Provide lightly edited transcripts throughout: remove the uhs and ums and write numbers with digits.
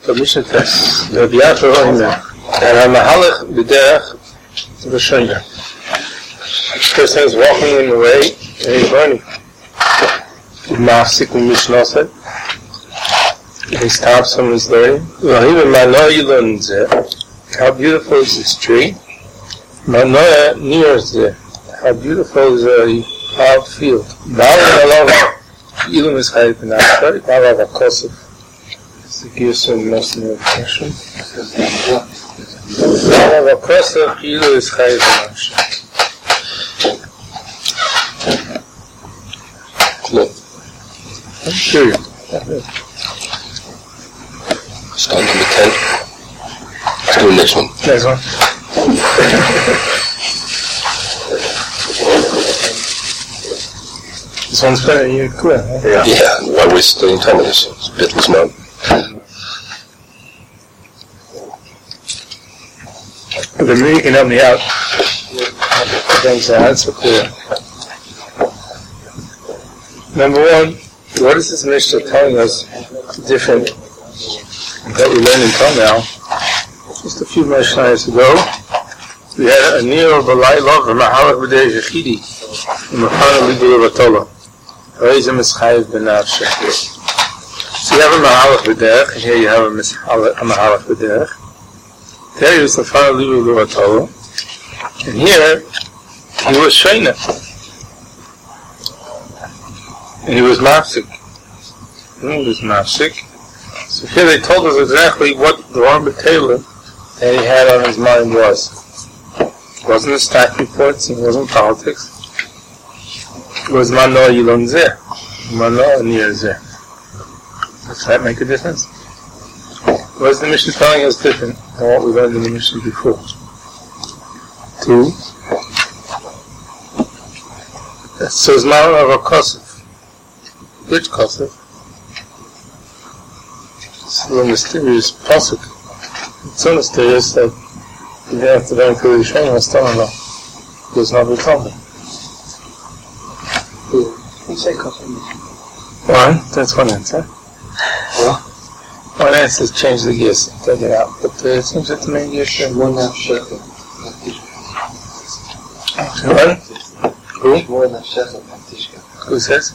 the Mishnah text, the Biafra Oimer, and Mahalach B'derech V'Shoyer. This person is walking in the way, and he's burning. Mafsik Mishnah said. He stops from his learning. How beautiful is this tree? Manoya nears there. How beautiful is a plowed field. Ilum is Chayiv B'Nafshay. Balav HaKosef. It's the Giyus of most of the question. Balav HaKosef. Ilum is Chayiv B'Nafshay. Look. I'm sure. Start number 10. Let's do the next one. Next one. This one's very clear, huh? Yeah, why waste any time on this? It's a bitless man. But the you can help me out. Thanks, that's so clear. Number one, what is this Mishnah telling us different that we learned in Tomel? Just a few Mishnahs ago, we had a Nero B'Layla V'Mahalach B'Derech Yechidi V'Machana Libula V'Tola Reizim is Chayiv B'Nafshay. So you have a Mahalach B'Derech, and here you have a Mahalach B'Derech. There he was the Machana Libula V'Tola, and here he was Sheina. And he was Mafsik. He was Mafsik. So here they told us exactly what the Rambam Taylor that he had on his mind was. It wasn't the staff reports, it wasn't politics. It was Mano Yilon Zeh. Mano Nir Zeh. Does that make a difference? What is the Mishnah telling us different than what we learned in the Mishnah before? 2. It says Mano of a Kosef. Which Kosef? It's a mysterious pasuk. It's so mysterious that you have to learn through the Yishayim was telling about. There's not a problem. You say Kosef. One, that's one answer. One answer is change the gears, take it out. But it seems that the main gear should One half shekel. What? Who? More than shekel and tishka. Who says?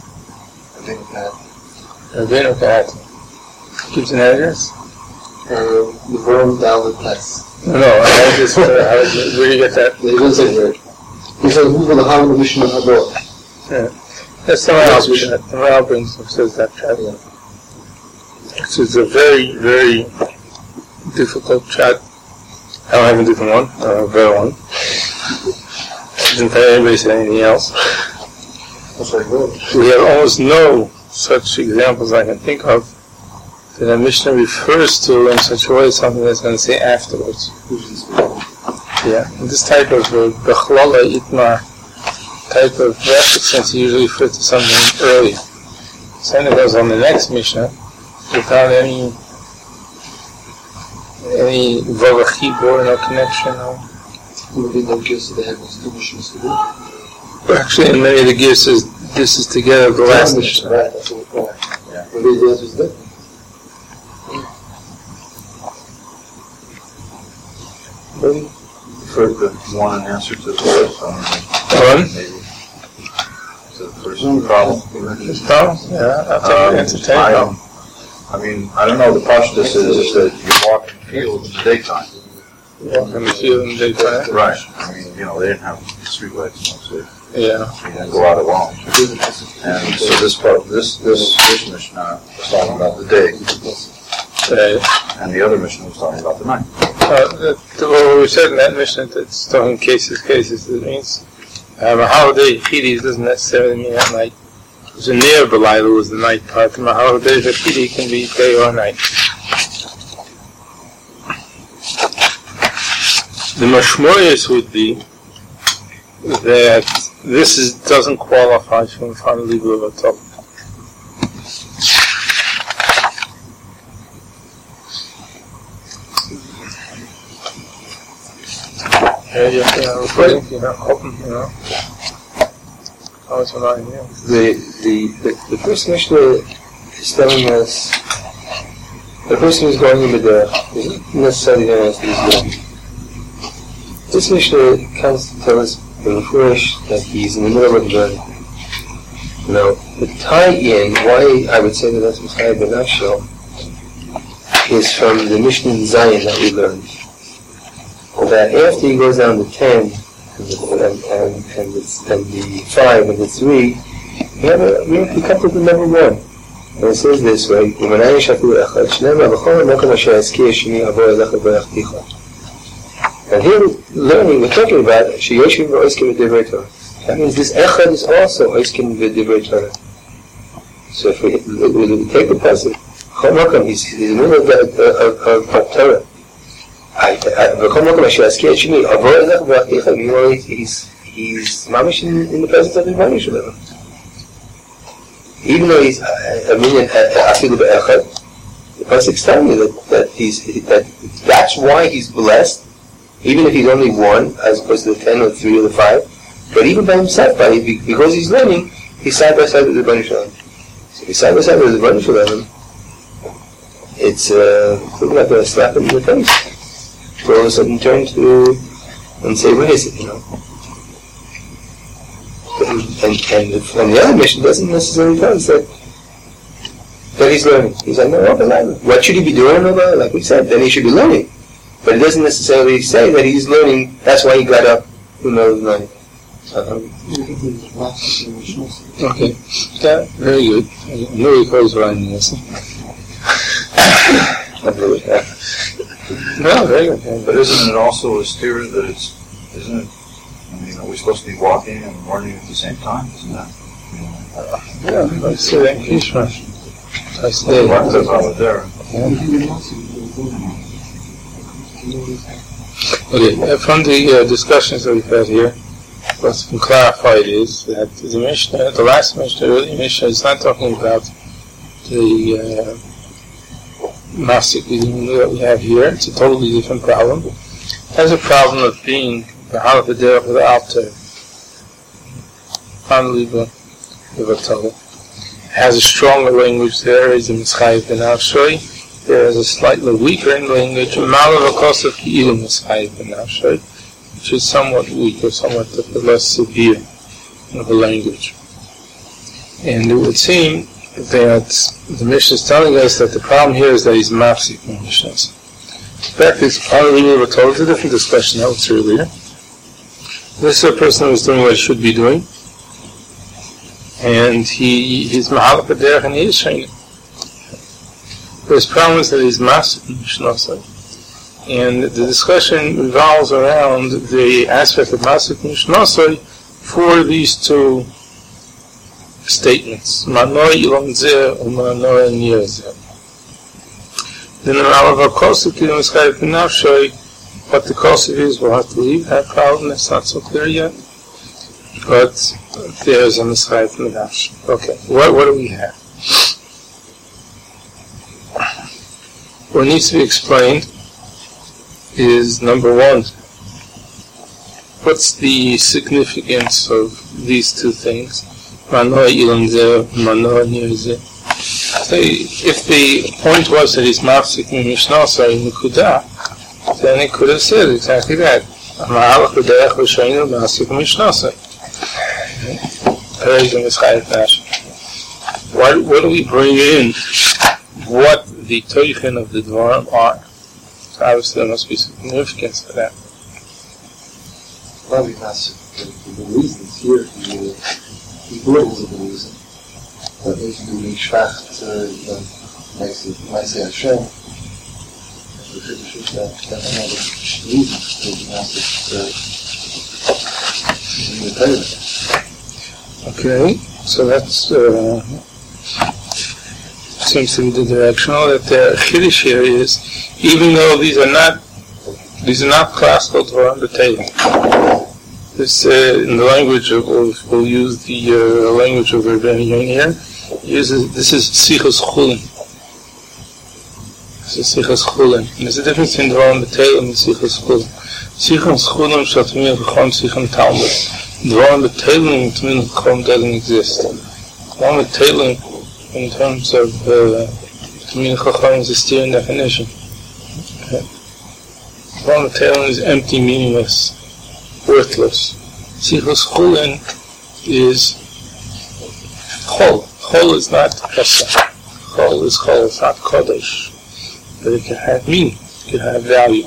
Rabbeinu Kahat. Gives an address? The Vorm Dalit Platz. No, I just, where do you get that? He doesn't say word. He says, who will have the mission of Hador? Yeah. That's someone else chat. Someone else brings says that chat. Yeah. So it's a very, very difficult chat. I don't have a different one, a better one. Didn't tell anybody say anything else. That's very good. We have almost no such examples I can think of that a Mishnah refers to in such a way something that's going to say afterwards. Yeah, and this type of Bechlala Itmar type of reference usually refers to something earlier. So it goes on the next Mishnah without any Vavachibor, no connection. Maybe the gifts of the heavens, two missions to do. Actually, in many of the gifts, this is together the last Mishnah. Right, that's what we're going. Yeah. Maybe the answer is that. For the one in answer to the first, One? maybe to the first problem. This problem? Yeah, I'll take the answer. I mean, I don't know. The pashtus is that you walk in the field in the daytime. Walk in the field in the daytime. Right. I mean, they didn't have street lights, so Yeah. you didn't go out alone. And so this Mishnah was talking about the day, and the other Mishnah was talking about the night. Well, we said in that Mishnah that it's talking cases. It means a holiday Yechidi doesn't necessarily mean at night. There's a near B'Layla was the night part, and a holiday Yechidi can be day or night. The mashmoyos would be that this doesn't qualify from Machana Libula V'Tola. You're recording, you're not open, How is it not in here? The first Mishnah is telling us The person who's going in the derech is not necessarily going to answer this learning. This Mishnah comes to tell us that he's in the middle of learning. Now, the tie-in, why I would say that that's Mechayev B'Nafsho, is from the Mishnah in Zion that we learned. That after he goes down to 10, and the 5 and the 3, we have to come to the number 1. And it says this way, and here learning, we're talking about Sheyoshim v'Oiskim v'Divrei Torah. That means this Echad is also Oiskim v'Divrei Torah. So if we take the passage, he's in the middle of Torah. He's mamish in the presence of the Rebbeinu Shalom. Even though he's afilu be'echad, the pasuk is telling you that that's why he's blessed, even if he's only 1 as opposed to the 10 or the 3 or the 5. But even by himself, because he's learning, he's side by side with the Rebbeinu Shalom. So he's side by side with the Rebbeinu Shalom. It's looking like a slap him in the face. So all of a sudden turn to and say, where is it, And the other mission doesn't necessarily tell us that he's learning. He's like, no, what should he be doing? Like we said, then he should be learning. But it doesn't necessarily say that he's learning, that's why he got up in the middle of the night. Okay, yeah, very good. I know he calls Ryan Nielsen. No, very good. But isn't it also a steer that isn't it? I mean, are we supposed to be walking and learning at the same time? Isn't that? Yeah, I say that in Kishma. I say that's over there. Okay, from the discussions that we've had here, what's been clarified is that the Mishnah, the last Mishnah, really Mishnah, is not talking about the Mafsik that we have here. It's a totally different problem. It has a problem of being the Halaf Derech with the Alter. Unbelievable. Has a stronger language there, is a Mechayev B'Nafsho. There is a slightly weaker in language, which is somewhat weaker, somewhat less severe of a language. And it would seem that the Mishnah is telling us that the problem here is that he's mafsik in Mishnahs. In fact, it's a different discussion that was earlier. This is a person who is doing what he should be doing, and he's mahalach b'derech and he is shayna. But his problem is that he's mafsik in Mishnahs. And the discussion revolves around the aspect of mafsik in Mishnahs for these two statements. Manoi ilon zeh u'manoi nir zeh. Then the Malav HaKosov is Mechayev B'Nafsho. What the Kosov is, we'll have to leave that problem. It's not so clear yet. But there's a Mechayev B'Nafsho. Okay, what do we have? What needs to be explained is, number 1, what's the significance of these two things? Manoi ilon zeh, manoi nir zeh. If the point was that he's mafsik in Mishnah in Nekudah, then he could have said exactly that. Mahalach b'derech v'shaynu mafsik in Mishnah. What do we bring in? What the teichen of the dvarim are? So obviously there must be significance to that. Probably that's the reasons here. The importance of the reason. That basically being schwach to Maaseh Hashem. That's another reason to be massive in the Torah. Okay, so that's seems to be the directional that the Chiddush here is, even though these are not classical Torah on the table. This in the language of we'll use the language of Rebbeinu here. This is Sichos Chulin. This is Sichos Chulin. And there's a difference between the Dvarim B'Teilim and Sichos Chulin. Sichos Chulin Shatmir V'Chom Sichon Talmud. Dvarim B'Teilim T'min V'Chom doesn't exist. Dvarim B'Teilim in terms of Tamid Chacham is a steering definition. Okay. Ron Taylor is empty, meaningless, worthless. Sichos Chulin is Chol. Chol is not Chesed. Chol is Chol, it's not Kodesh. But it can have meaning, it can have value.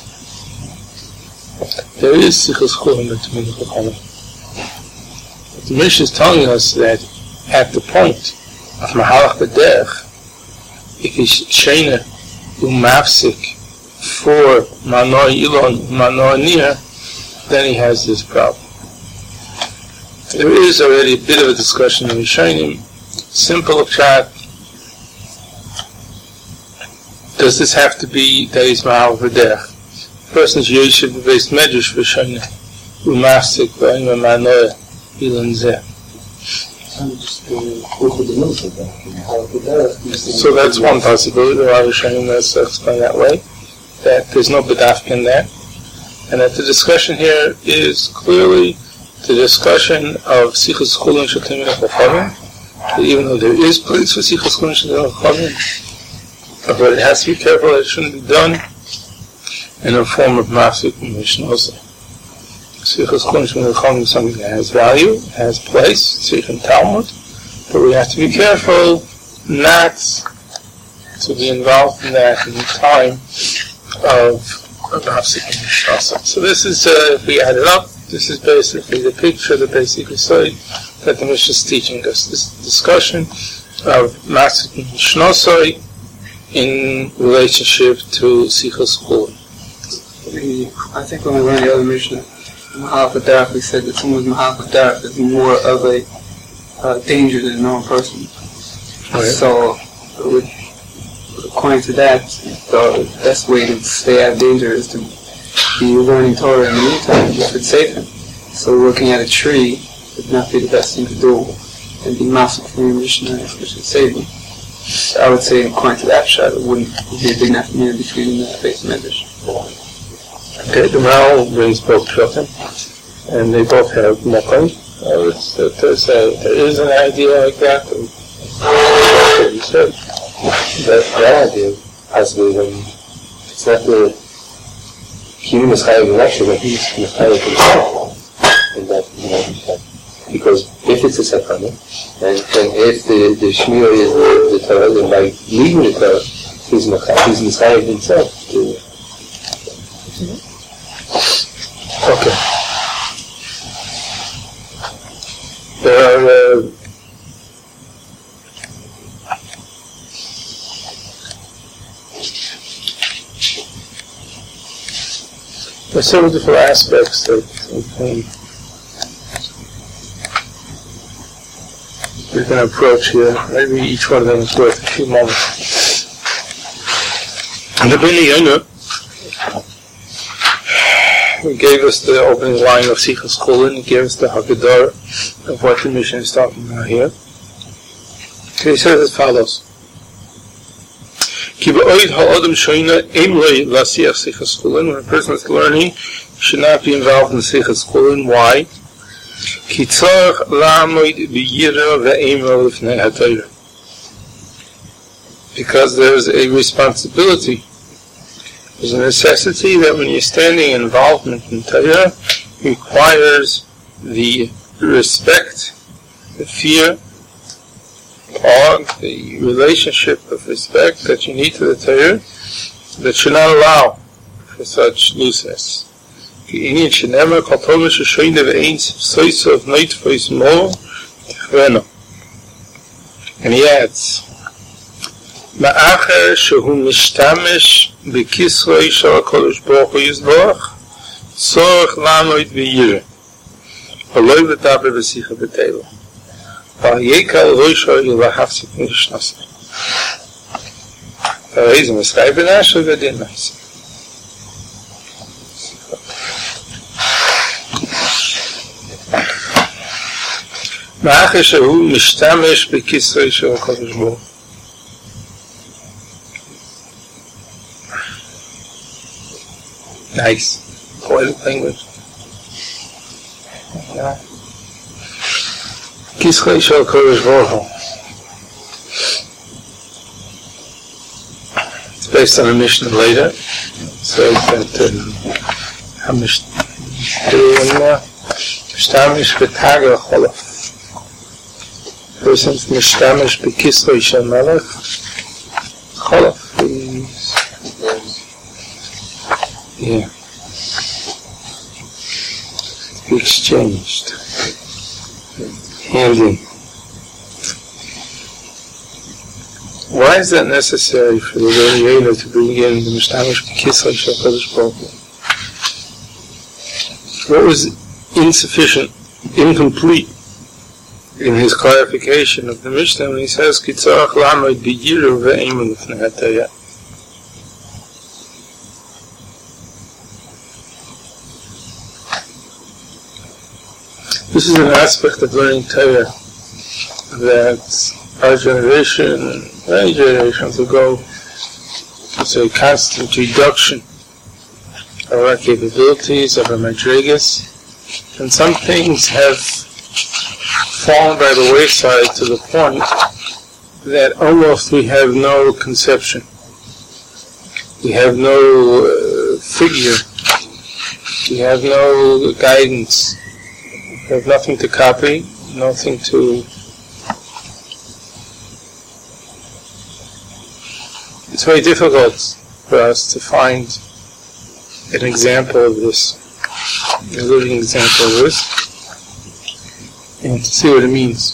There is Sichos Chulin but Tamid Chacham. The Mishnah is telling us that at the point of Mahalach B'derech, if he's Sheina Umafsik for Manor Ilon, Manor Nir, then he has this problem. There is already a bit of a discussion in Rishonim. Simple chat. Does this have to be that he's Mahalach B'derech? The person is Yeshiv based Medrash for Sheina Umafsik for Manor Ilon Zeh. So that's one possibility. There are Rishonim that's explained that way, that there's no bedafkin there, and that the discussion here is clearly the discussion of Sichos Chulin Shel Tamid Chachamim. Even though there is place for Sichos Chulin Shel Tamid Chachamim, but it has to be careful that it shouldn't be done in a form of mafsik and mishnah. Sichos Chulin Shel Tamid Chachamim is something that has value, has place, Sikh and Talmud, but we have to be careful not to be involved in that in the time of mafsik and mishnah. So this is, if we add it up, this is basically the picture, the basic side that the Mishnah is teaching us. This discussion of mafsik and mishnah in relationship to Sichos Chulin. I think when we learned the other Mishnah, Mahalach B'derech, we said that someone's Mahalach B'derech is more of a danger than a normal person. Right. So, according to that, the best way to stay out of danger is to be learning Torah in the meantime, which would save him. So looking at a tree would not be the best thing to do, and be massive for your Mishnah, which would save him. So I would say, according to that shot, it wouldn't be a big nafkamina between the base medrash. Okay, the Maral brings both children, and they both have mokai. There is an idea like that. You said that idea has been. It's not the human is higher than actually, but he's higher than himself. In that, because if it's a sakana, and if the shmir is the Torah, then by leaving the Torah, he's higher than himself. Okay. There are several different aspects that we can approach here. Maybe each one of them is worth a few moments. And the Bnei Yonah, he gave us the opening line of Sichos Chulin. He gave us the Haggadah of what the Mishnah is talking about here. Okay, he says as follows. When a person is learning, he should not be involved in Sichos Chulin. Why? Because there's a responsibility. There's a necessity that when you're standing, involvement in Torah requires the respect, the fear, or the relationship of respect that you need to the Torah that should not allow for such looseness. And he adds, Ma'acher shehu mishtamish b'kisroi shel HaKadosh Baruch Hu Yisborach tzorech la'amod v'yireh v'loi v'daber v'sicha b'teila v'yekal roisho yilahafsik mishnasei v'reizim v'schai b'nashel v'din nasei. Ma'acher shehu mishtamish b'kisroi shel HaKadosh Baruch Hu. Nice. Poetic language. Kisrei shel HaKadosh Baruch Hu. based on a Mishnah later. So that Mishtamish b'Taga Cholov. Person's Mishtamish b'Kisrei Shel Melech Cholov is to be exchanged, handing. Why is that necessary for the Le'ayla to bring in the Mishtamish b'Kisrei Shel Kodesh Baruch Hu? What was insufficient, incomplete in his clarification of the Mishnah when he says, Kitzarach la'amod b'yiru ve'emun l'fnei hatayah? This is an aspect of learning Torah that our generation and many generations ago was a constant reduction of our capabilities, of our madrigas, and some things have fallen by the wayside to the point that almost we have no conception. We have no figure. We have no guidance. We have nothing to copy, nothing to... It's very difficult for us to find an example of this, a living example of this, and to see what it means.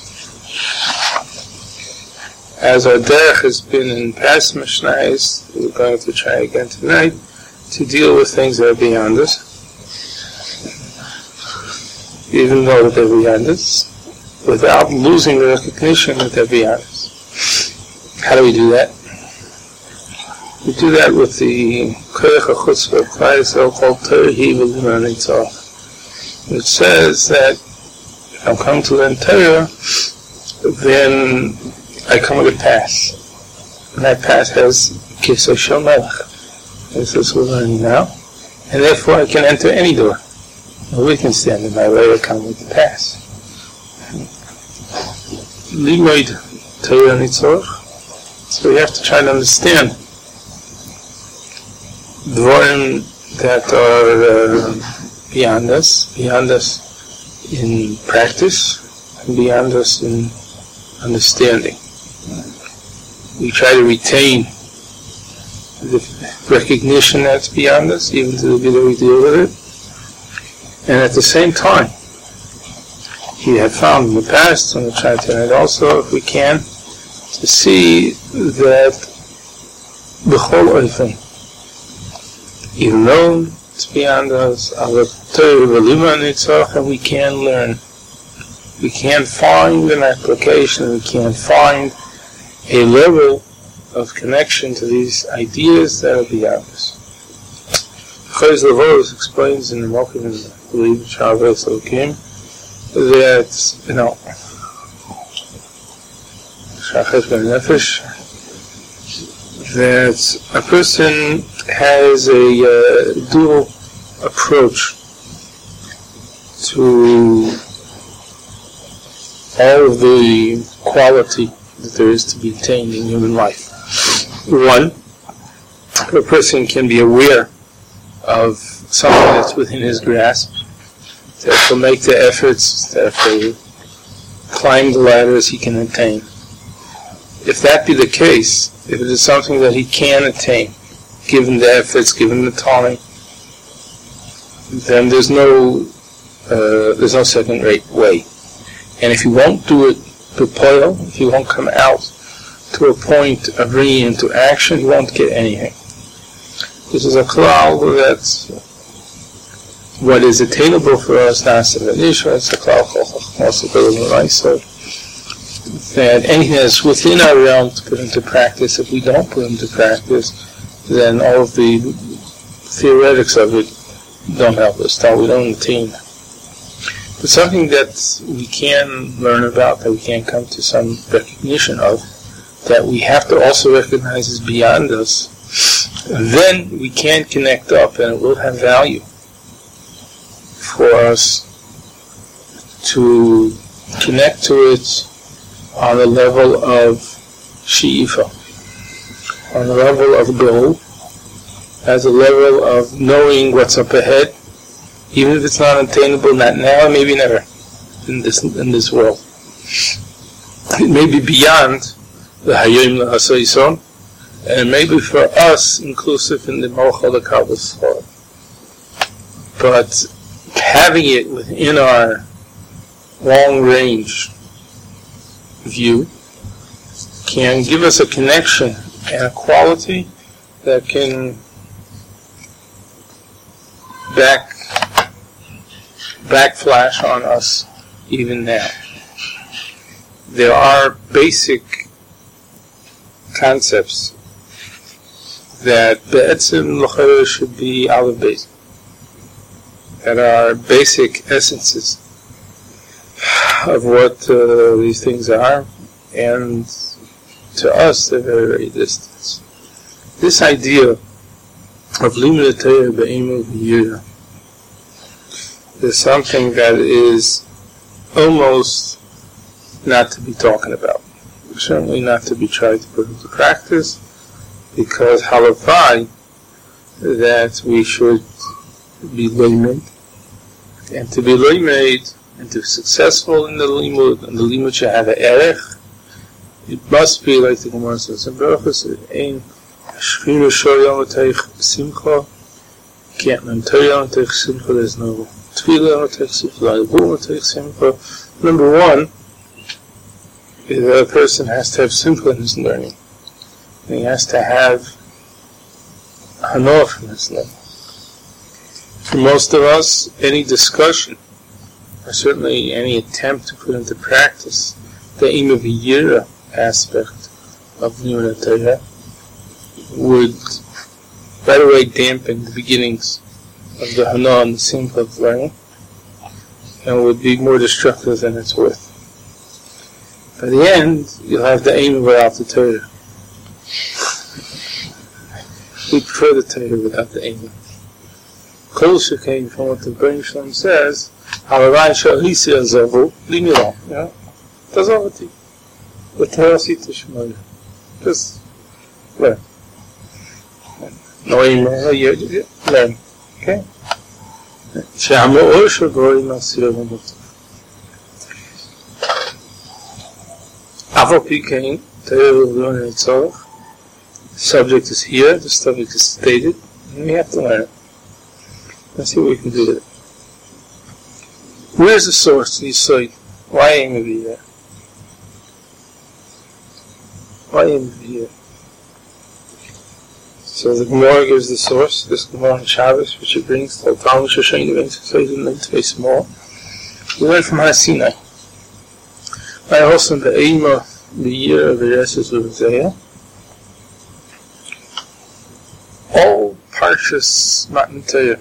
As our derech has been in past Mishnayos, we're going to try again tonight to deal with things that are beyond us, even though they're beyond us, without losing the recognition that they're beyond us. How do we do that? We do that with the Koyach HaChutzpah of Klal Yisrael called Torah V'Limon Nitzach, which says that if I'm coming to learn Torah, then I come with a pass. And that pass has Kisei Shel Melech. This is what we're learning now. And therefore I can enter any door. Nobody can stand in my way or come with the pass. Limod Torah Nitzach. So we have to try to understand Dvarim that are beyond us in practice, and beyond us in understanding. We try to retain the recognition that's beyond us, even to the degree we deal with it. And at the same time, we have found in the past, and we'll try tonight also, if we can, to see that B'chol Oifen, even though it's beyond us, our Torah V'Limon Nitzach, and we can learn. We can't find an application, we can't find a level of connection to these ideas that are beyond us. Chayz Lavos explains in the Mokim, I believe, Shabbos Elokim, that, Shachas Ben Nefesh, that a person has a dual approach to all of the quality that there is to be attained in human life. One, a person can be aware of something that's within his grasp, that will make the efforts, that will climb the ladders he can attain. If that be the case, if it is something that he can attain, given the efforts, given the time, then there's no second-rate way. And if you won't do it if you won't come out to a point of bringing into action, you won't get anything. This is a klal that's what is attainable for us, it's a klal that anything that's within our realm to put into practice, if we don't put into practice, then all of the theoretics of it don't help us, we don't attain. But something that we can learn about, that we can come to some recognition of, that we have to also recognize is beyond us, then we can connect up and it will have value for us to connect to it on the level of she'ifa. on the level of goal, as a level of knowing what's up ahead, even if it's not attainable, not now, maybe never in this world. It may be beyond the Hayom L'Hasoyson, and maybe for us inclusive in the Mochel L'Kabos. But having it within our long-range view can give us a connection and a quality that can backflash on us even now. There are basic concepts that be'etzim l'chayr should be aleph beis, that are basic essences of what these things are, and to us they're very, very distant. This idea of limud Torah be'eimah v'yirah is something that is almost not to be talking about. Certainly not to be tried to put into practice, because halavai that we should be loimed, and to be loimed and to be successful in the limud, and the limud should have an erech. It must be like the Gemara says in Berachos, ein shchina shor yom teich simcha, can't learn Torah yom teich simcha. There's no tefillah yom teich simcha. Number one, a person has to have simcha in his learning. And he has to have hanoah from his learning. For most of us, any discussion, or certainly any attempt to put into practice the eimah v'yirah aspect of limud Torah would right away dampen the beginnings of the hanoah and the simcha of learning, and would be more destructive than it's worth. By the end, you'll have the eimah without the Torah. We prefer the Torah without the eimah. Kol shekain, from what the Bnei Shalom says, halavai shahisi azavu limilo. Yeah, tazovati. V'terasita shmoya. Just learn. No eimah, learn. Okay. She'hamo'or shagori masir v'motiv. Aval pikein, Torah will learn in itself. The subject is here, the subject is stated, and we have to learn it. Let's see what we can do with it. Where's the source? You say, why eimah v'yirah? Why eimah v'yirah? So the Gemara gives the source, this Gemara on Shabbos, which it brings, the Talmud Shoshani brings, so it's very small. We learn from Har Sinai. I also the eimah v'yirah v'reses v'zeh. All parshas Matan Torah,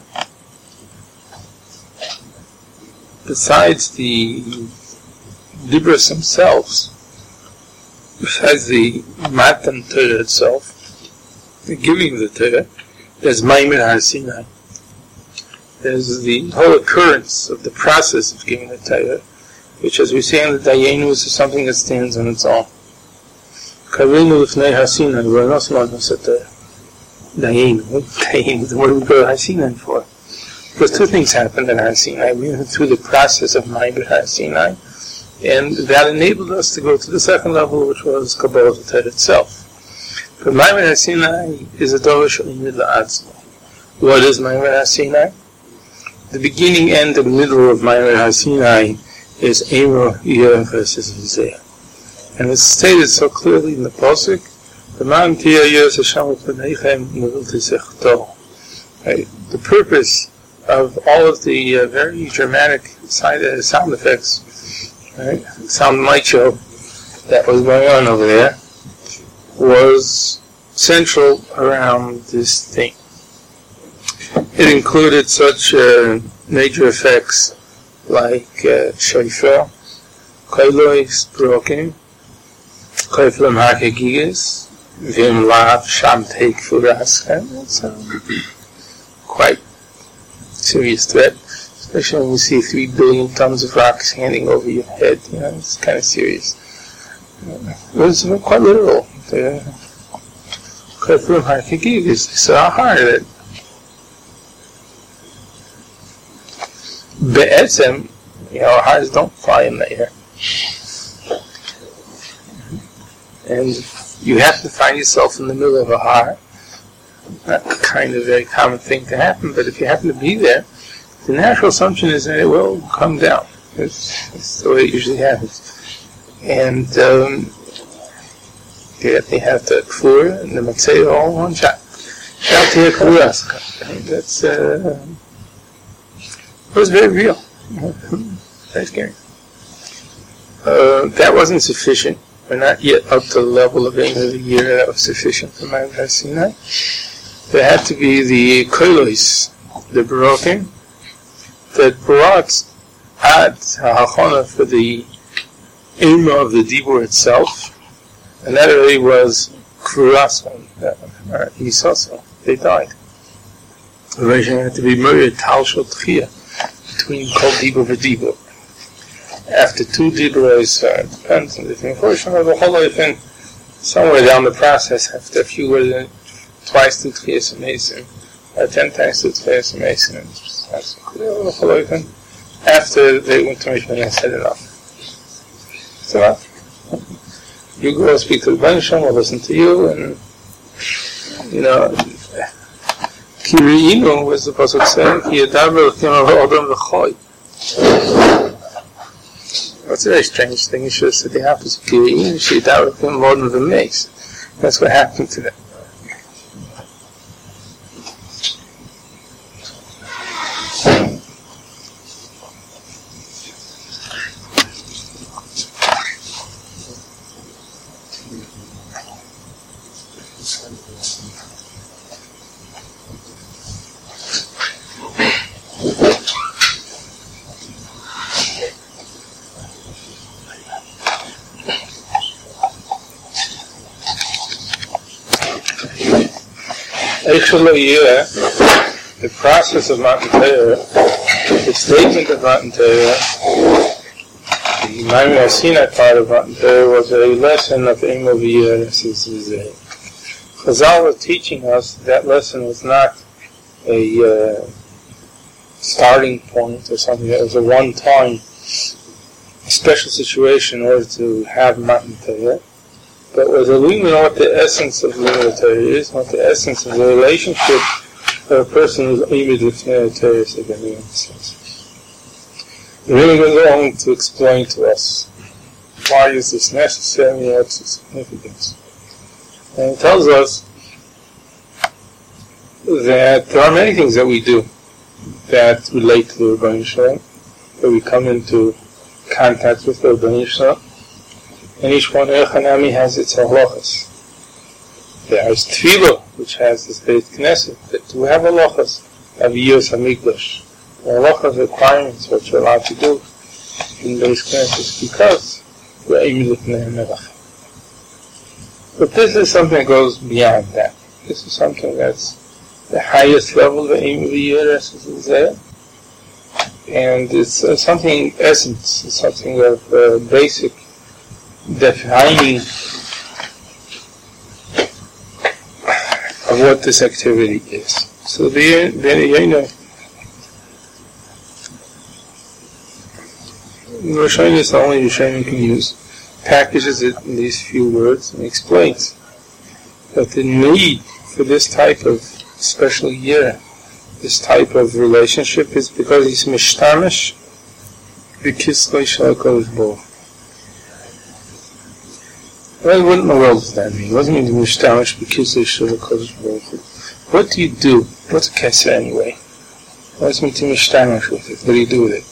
besides the Dibros themselves, besides the Matan Torah itself, the giving of the Torah, there's Maimer Har Sinai. There's the whole occurrence of the process of giving the Torah, which, as we say in the Dayenu, is something that stands on its own. Kavenu l'fnei Har Sinai, v'anos l'adnos HaTorah. Dayenu, what do we go to Har Sinai for? Because two things happened in Har Sinai. We went through the process of Maimer Har Sinai, and that enabled us to go to the second level, which was Kabbalah Torah itself. But Maimer Har Sinai is a Dovah Shalimid La'atzmo. What is Maimer Har Sinai? The beginning, end, and middle of Maimer Har Sinai is eimah v'yirah v'reses v'zeh. And it's stated so clearly in the Pasuk, the purpose of all of the very dramatic sound effects, right, sound light show that was going on over there, was central around this thing. It included such major effects like shofar, koilos broken, koiflam hakegigas, vim lav sham take furaska. It's a quite serious threat, especially when you see 3 billion tons of rocks handing over your head. You know, it's kind of serious. It was quite literal. Chayfrim Hakiki is Sahar that Be'etzem, hearts don't fly in the air. And you have to find yourself in the middle of a har. Not kind of very common thing to happen, but if you happen to be there, the natural assumption is that it will come down. It's the way it usually happens. And they have the kfur and the matzeh all in one shot. That's it was very real. Very scary. That wasn't sufficient. We're not yet up to the level of end of the year that was sufficient for my Sinai. There had to be the kolos, the barokim, that brought ad hachana for the aim of the dibur itself, and that really was kruason, isaso. They died. The version had to be murdered talshot tchiyah between kol dibur and dibur. After two dibros, depends on the different portion of the whole life, and somewhere down the process, after a few words, twice to tchiyas amazing, 10 times to tchiyas amazing, and that's the whole life. After they went to Mishman and said enough. It's enough. You go speak to the Bansham, we'll listen to you, and Kiri'inu was the Pasuk saying, Ki yadaber l'kim v'choy. That's a very strange thing. You should have said the opposite. Kiri'inu, she yadaber l'kim v'mace. That's what happened to them. The process of Matan Torah, the statement of Matan Torah, the Maimon Sinai part of Matan Torah was a lesson of Eim Oviyah. Chazal was teaching us that lesson was not a starting point or something. That was a one-time special situation in order to have Matan Torah. But was a we know what the essence of the Torah is, what the essence of the relationship of a person who's Imid Lifnei Torah is again. The Rebbe goes on to explain to us why is this necessary and what's its significance. And it tells us that there are many things that we do that relate to the Rebbeinu Shalom, that we come into contact with the Rebbeinu Shalom. And each one Echanami has its halachas. There is Tefillah, which has this Beit Knesset, that do have halachas, Aviyos HaMikdash, halachas requirements what you're allowed to do in Beit Knesset, because we're aiming at Melech. But this is something that goes beyond that. This is something that's the highest level of aim of the year, as is there. And it's something essence, it's something of basic defining of what this activity is. So the Rishonim is the only Rishonim can use, packages it in these few words and explains that the need for this type of special year, this type of relationship, is because he's mishtamish b'kislei shel HaKadosh Baruch Hu. Well, what in the world does that mean? What does it mean to mishtamish b'kislei shel HaKadosh Baruch Hu? What do you do? What's a kesser anyway? What does it mean to mishtamish with it? What do you do with it?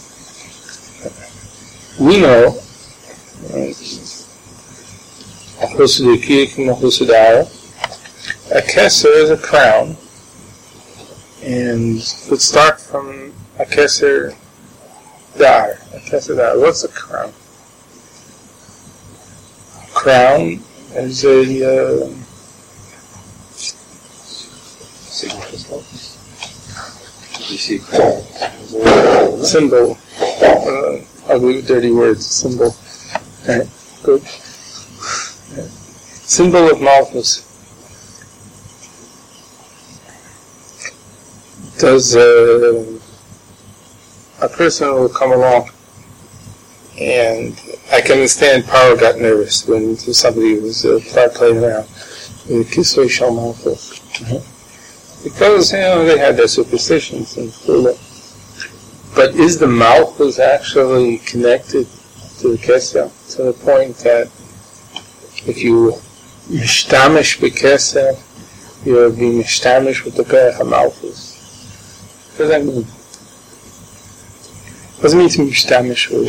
We know a kesser is a crown, and let's start from a kesser dar. A kesser dar. What's a crown? Crown is a symbol. Ugly, dirty words. Symbol. Right. Good. Symbol of Malchus. does a person will come along, and I can understand Paro got nervous when somebody was playing around with Kisrei Shal Malchus. Because, they had their superstitions and Kula. But is the Malchus actually connected to the Kesser to the point that if you mishtamish b'Kesser, you'll be mishtamish with the Perach HaMalchus? What does that mean? What does it mean to mishtamish with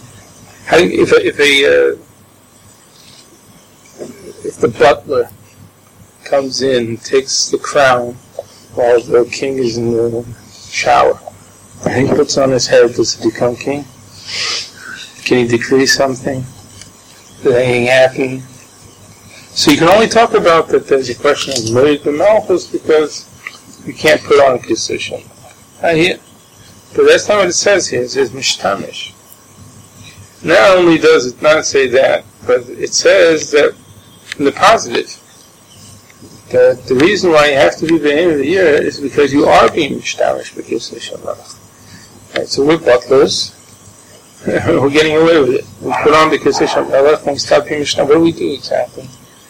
if the butler comes in, takes the crown while the king is in the shower, and he puts on his head, does he become king? Can he decree something? Does anything happen? So you can only talk about that there's a question of Merid B'Malchus because you can't put on a position. But that's not what it says here. It says Mishtamish. Not only does it not say that, but it says that in the positive, that the reason why you have to be the end of the year is because you are being Mishtamish b'Kisei Shalach. Right, so we're butlers. We're getting away with it. We put on b'Kisei Shalach and we stop being Mishtamish. What do we do exactly?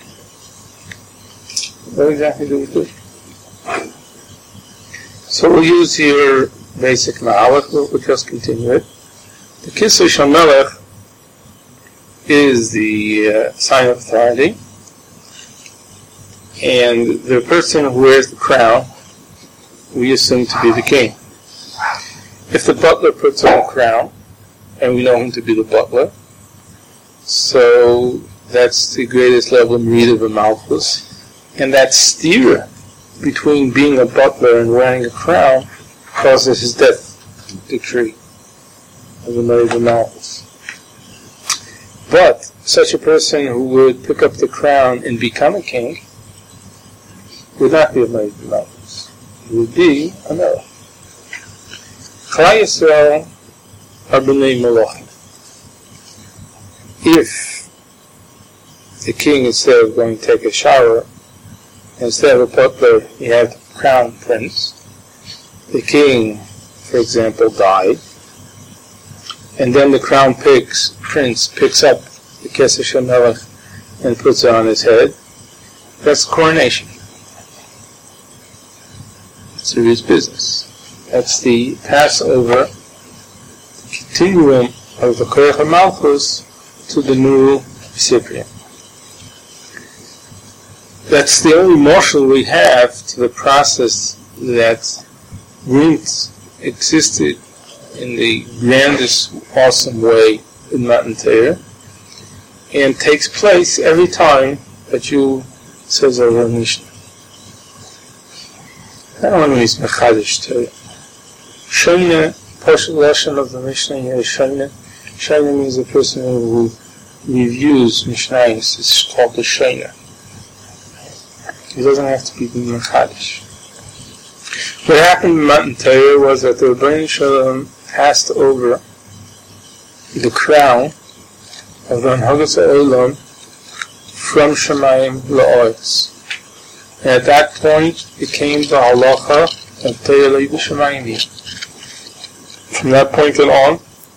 What exactly do we do? So we'll use your basic knowledge. We'll just continue it. The Kisrei Shel Melech is the sign of authority, and the person who wears the crown we assume to be the king. If the butler puts on a crown, and we know him to be the butler, so that's the greatest level of Merid B'Malchus, and that steer between being a butler and wearing a crown causes his death decree of the Merid B'Malchus. But such a person who would pick up the crown and become a king would not be a Merid B'Malchus. He would be a Melech. Klal Yisrael are b'nei Melachim. If the king, instead of going to take a shower, instead of a butler, you have the crown prince. The king, for example, died, and then the crown prince picks up the Kesser Shel Melech and puts it on his head. That's coronation. Serious business. That's the Passover, the continuum of the Korach HaMalchus to the new recipient. That's the only marshal we have to the process that once existed in the grandest, awesome way in Matan Torah, and takes place every time that you says a Mishnah. I don't want to use Mechadish Torah. Shoina, partial lesson of the Mishnah here is Shoina. Shoina means a person who reviews Mishnayos. It's called the Shoina. He doesn't have to be the Mechadish. What happened in Matan Torah was that the Rebbeinu Shalom passed over the crown of the Anhagas HaOlam from Shemayim La'oretz. And at that point became the halacha of Torah Le'B'Shemayim. From that point on,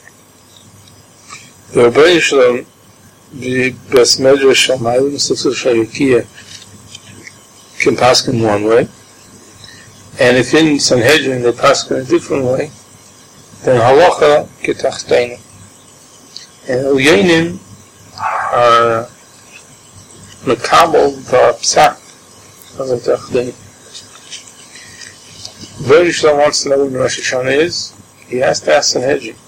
the Rebbeinu Shalom, the Bes Medrash Shamayim Sifsel Shayikiyah, can pass in one way, and if in Sanhedrin they pass in a different way, then halacha ketachteinu. And Elyonim are mekabel v'psak of the tachteinu. Rebbeinu Shalom wants to know what Rosh Hashanah is. He has to ask Sanhedrin.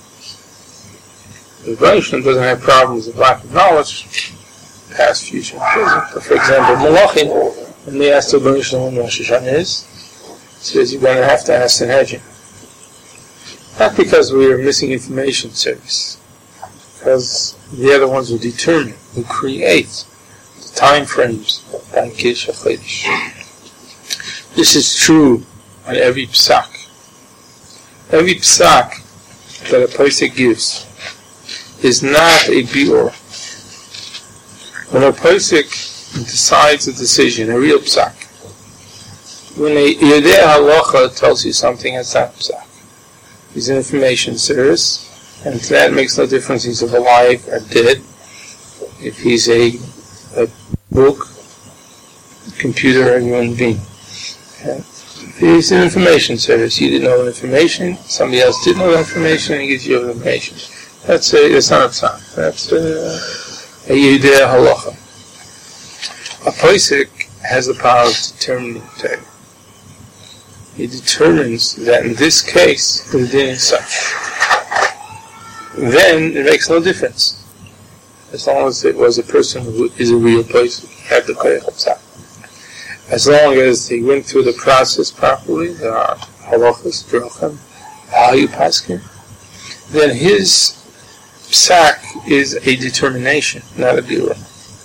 The Rebbeinu Shalom doesn't have problems with lack of knowledge, past, future, and present. But for example, Malachim, when they ask the Rebbeinu Shalom what Rosh Hashanah is, he says you're going to have to ask Sanhedrin. Not because we are missing information service, because they're the ones who determine, who create the time frames by Kiddush HaChodesh. This is true on every psak. Every psak that a person gives is not a biur. When a person decides a decision, a real psak, When a Yodei Halacha tells you something that's not psak, he's an information service, and to that makes no difference if he's alive or dead. If he's a book, computer, or human being. Okay. He's an information service. You didn't know the information, somebody else did know the information, and he gives you the information. That's not a psak. That's a Yodei Halacha. A posek has the power of determining the Torah. He determines that in this case, the din is such. Then it makes no difference. As long as it was a person who is a real posek, had the koyach of psak. As long as he went through the process properly, there are halachas, drachim, how you paskin, then his psak is a determination, not a birah.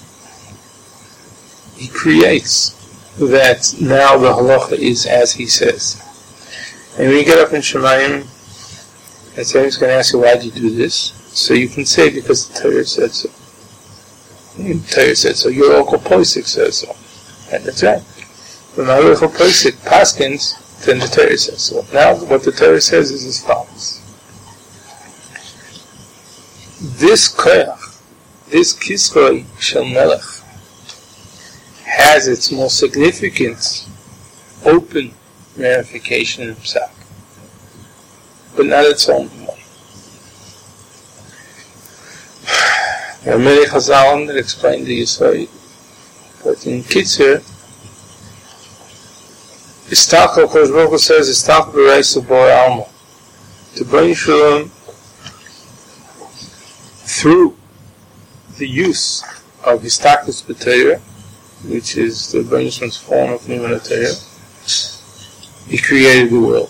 He creates that now the halacha is as he says. And when you get up in Shemayim, and someone's going to ask you, why did you do this? So you can say, because the Torah said so. The Torah said so. Your local posek says so. And that's right. When my local posek paskins, then the Torah says so. Now what the Torah says is as follows. This koyach, this kisroi shel melech, has its most significant open ramification in psak, but not its own one. There are many chazalim that explain the Yisrael, but in Kitzur, Istachel, Kodesh Baruch Hu says, Istachel b'reis b'or alma, to bring Shalom through the use of Histakos b'Torah, which is the Rebbeinu form of Niman Torah, he created the world.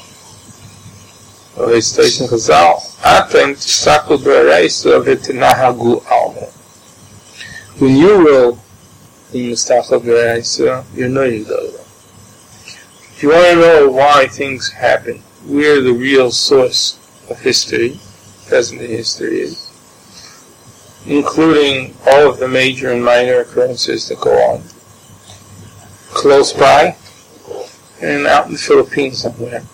When you will in Mustachel B'Raisa, you're knowing the. If you want to know why things happen, where the real source of history, present day history is, including all of the major and minor occurrences that go on close by and out in the Philippines somewhere,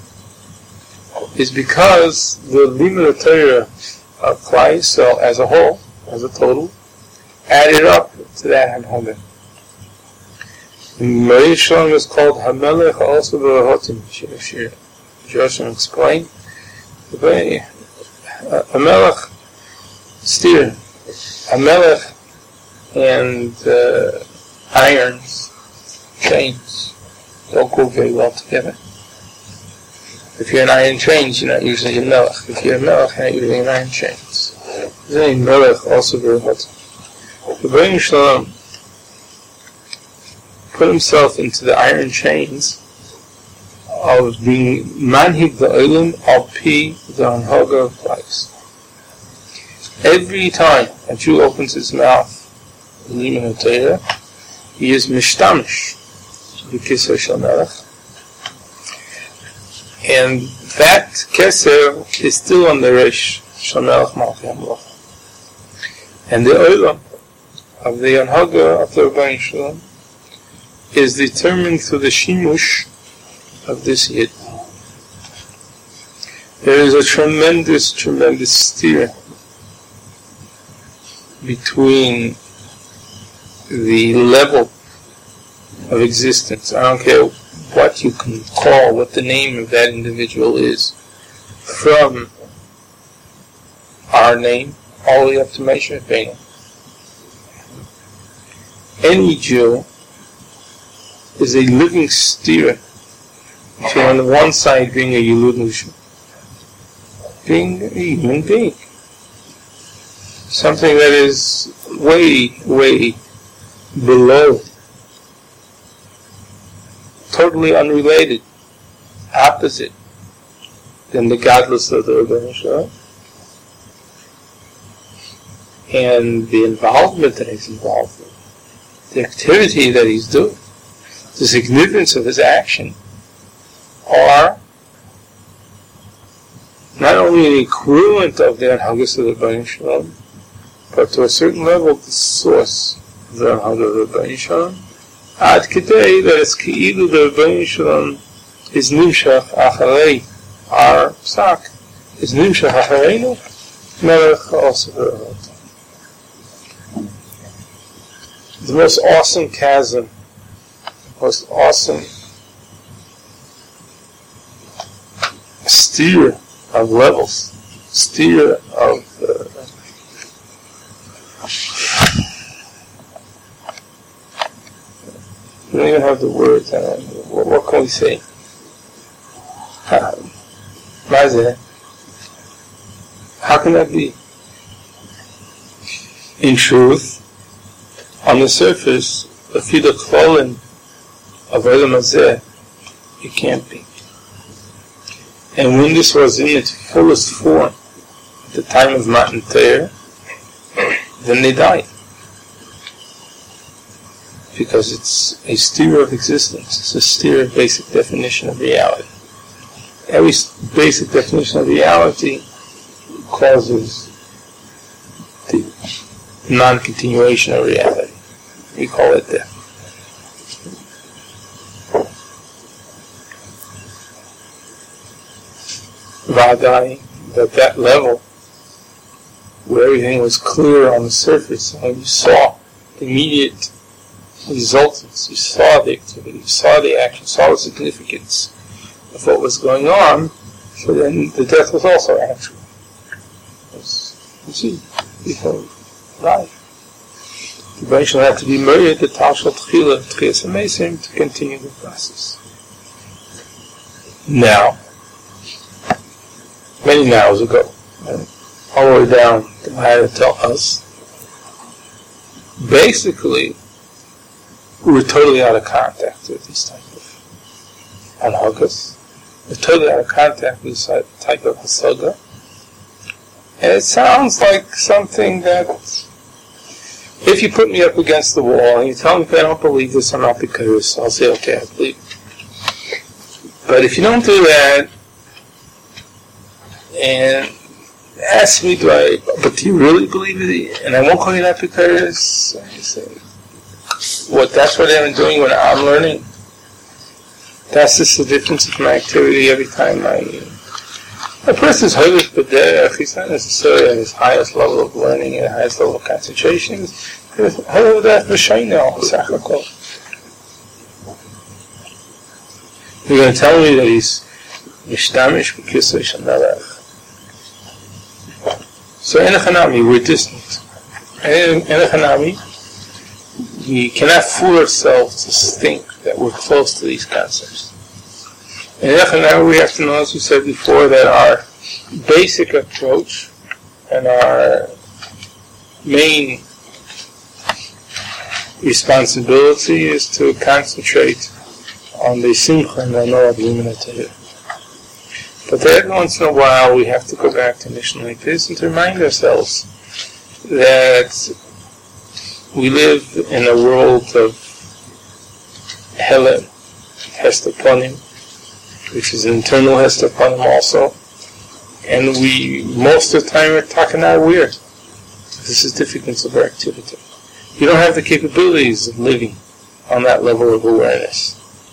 is because the Limud Torah of Klal Yisrael as a whole, as a total, added up to that Hanhaga. Ma'ir Shalom is called Hamelech also B'Rahotim. Joshua explained. Hamelech, steer. Hamelech and irons, chains, don't go very well together. If you're in iron chains, you're not usually a melech. If you're a melech, you're not usually in iron chains. There's a melech also very hot. The Rebbeinu Shalom put himself into the iron chains of being manhig the olim al pi the hanhaga of Christ. Every time a Jew opens his mouth in Limud Torah, he is mishtamish b'kisar shel melech. And that keser is still on the Rish Shamelach Malchi HaMelech. And the olam of the Hanhaga of the Rebbeinu Shalom is determined through the shimush of this yid. There is a tremendous steer between the level of existence. I don't care what you can call, what the name of that individual is, from our name all the way up to Moshe Rabbeinu. Any Jew is a living steer between on the one side being a Yilud Nusha, being a human being. Something that is way, way below, totally unrelated, opposite than the godless of the Rebbeinu Shalom. And the involvement that he's involved in, the activity that he's doing, the significance of his action, are not only an equivalent of the Hanhagas of the Rebbeinu Shalom, but to a certain level the source of the Hanhaga of the Rebbeinu Shalom, Ad Kedei, that it's Ki'ilu, the Rebbeinu Shalom, is Nimshach Acharei, our Psak, is Nimshach Achareinu, Melech also. The most awesome chasm, most awesome steer of levels, steer of we don't even have the words. What can we say? How can that be? In truth, on the surface, the Fida Klolim of Olam Hazeh, it can't be. And when this was in its fullest form, at the time of Matan Torah, then they died. Because it's a steer of existence. It's a steer of basic definition of reality. Every basic definition of reality causes the non-continuation of reality. We call it death. Vadai, that level where everything was clear on the surface, and you saw the immediate resultants, you saw the activity, you saw the action, saw the significance of what was going on, so then the death was also actual. You see, people die. The Rebbeinu had to be murdered, the Tashal Tchila, Tchias HaMeisim, to continue the process. Now, many hours ago, all the way down to Mahara tell us, basically, we were totally out of contact with this type of anhagas. We're totally out of contact with this type of hasaga. And it sounds like something that, if you put me up against the wall and you tell me if I don't believe this, I'm not because I'll say, okay, I believe it. But if you don't do that, and ask me, but do you really believe it? And I won't call you that because I say, that's what I'm doing when I'm learning. That's just the difference of my activity every time a person's hovish b'derech, he's not necessarily at his highest level of learning and highest level of concentration. You're going to tell me that he's mishtamish b'kisei shanarach. So in Hanami, we're distant. In Hanami, we cannot fool ourselves to think that we're close to these concepts. In Hanami, we have to know, as we said before, that our basic approach and our main responsibility is to concentrate on the simcha and the Noah B'Luminatayah. But every once in a while we have to go back to mission like this and to remind ourselves that we live in a world of Helen, Hestaponim, which is an internal Hestaponim also, and we most of the time are talking not aware. This is difficult of our activity. You don't have the capabilities of living on that level of awareness.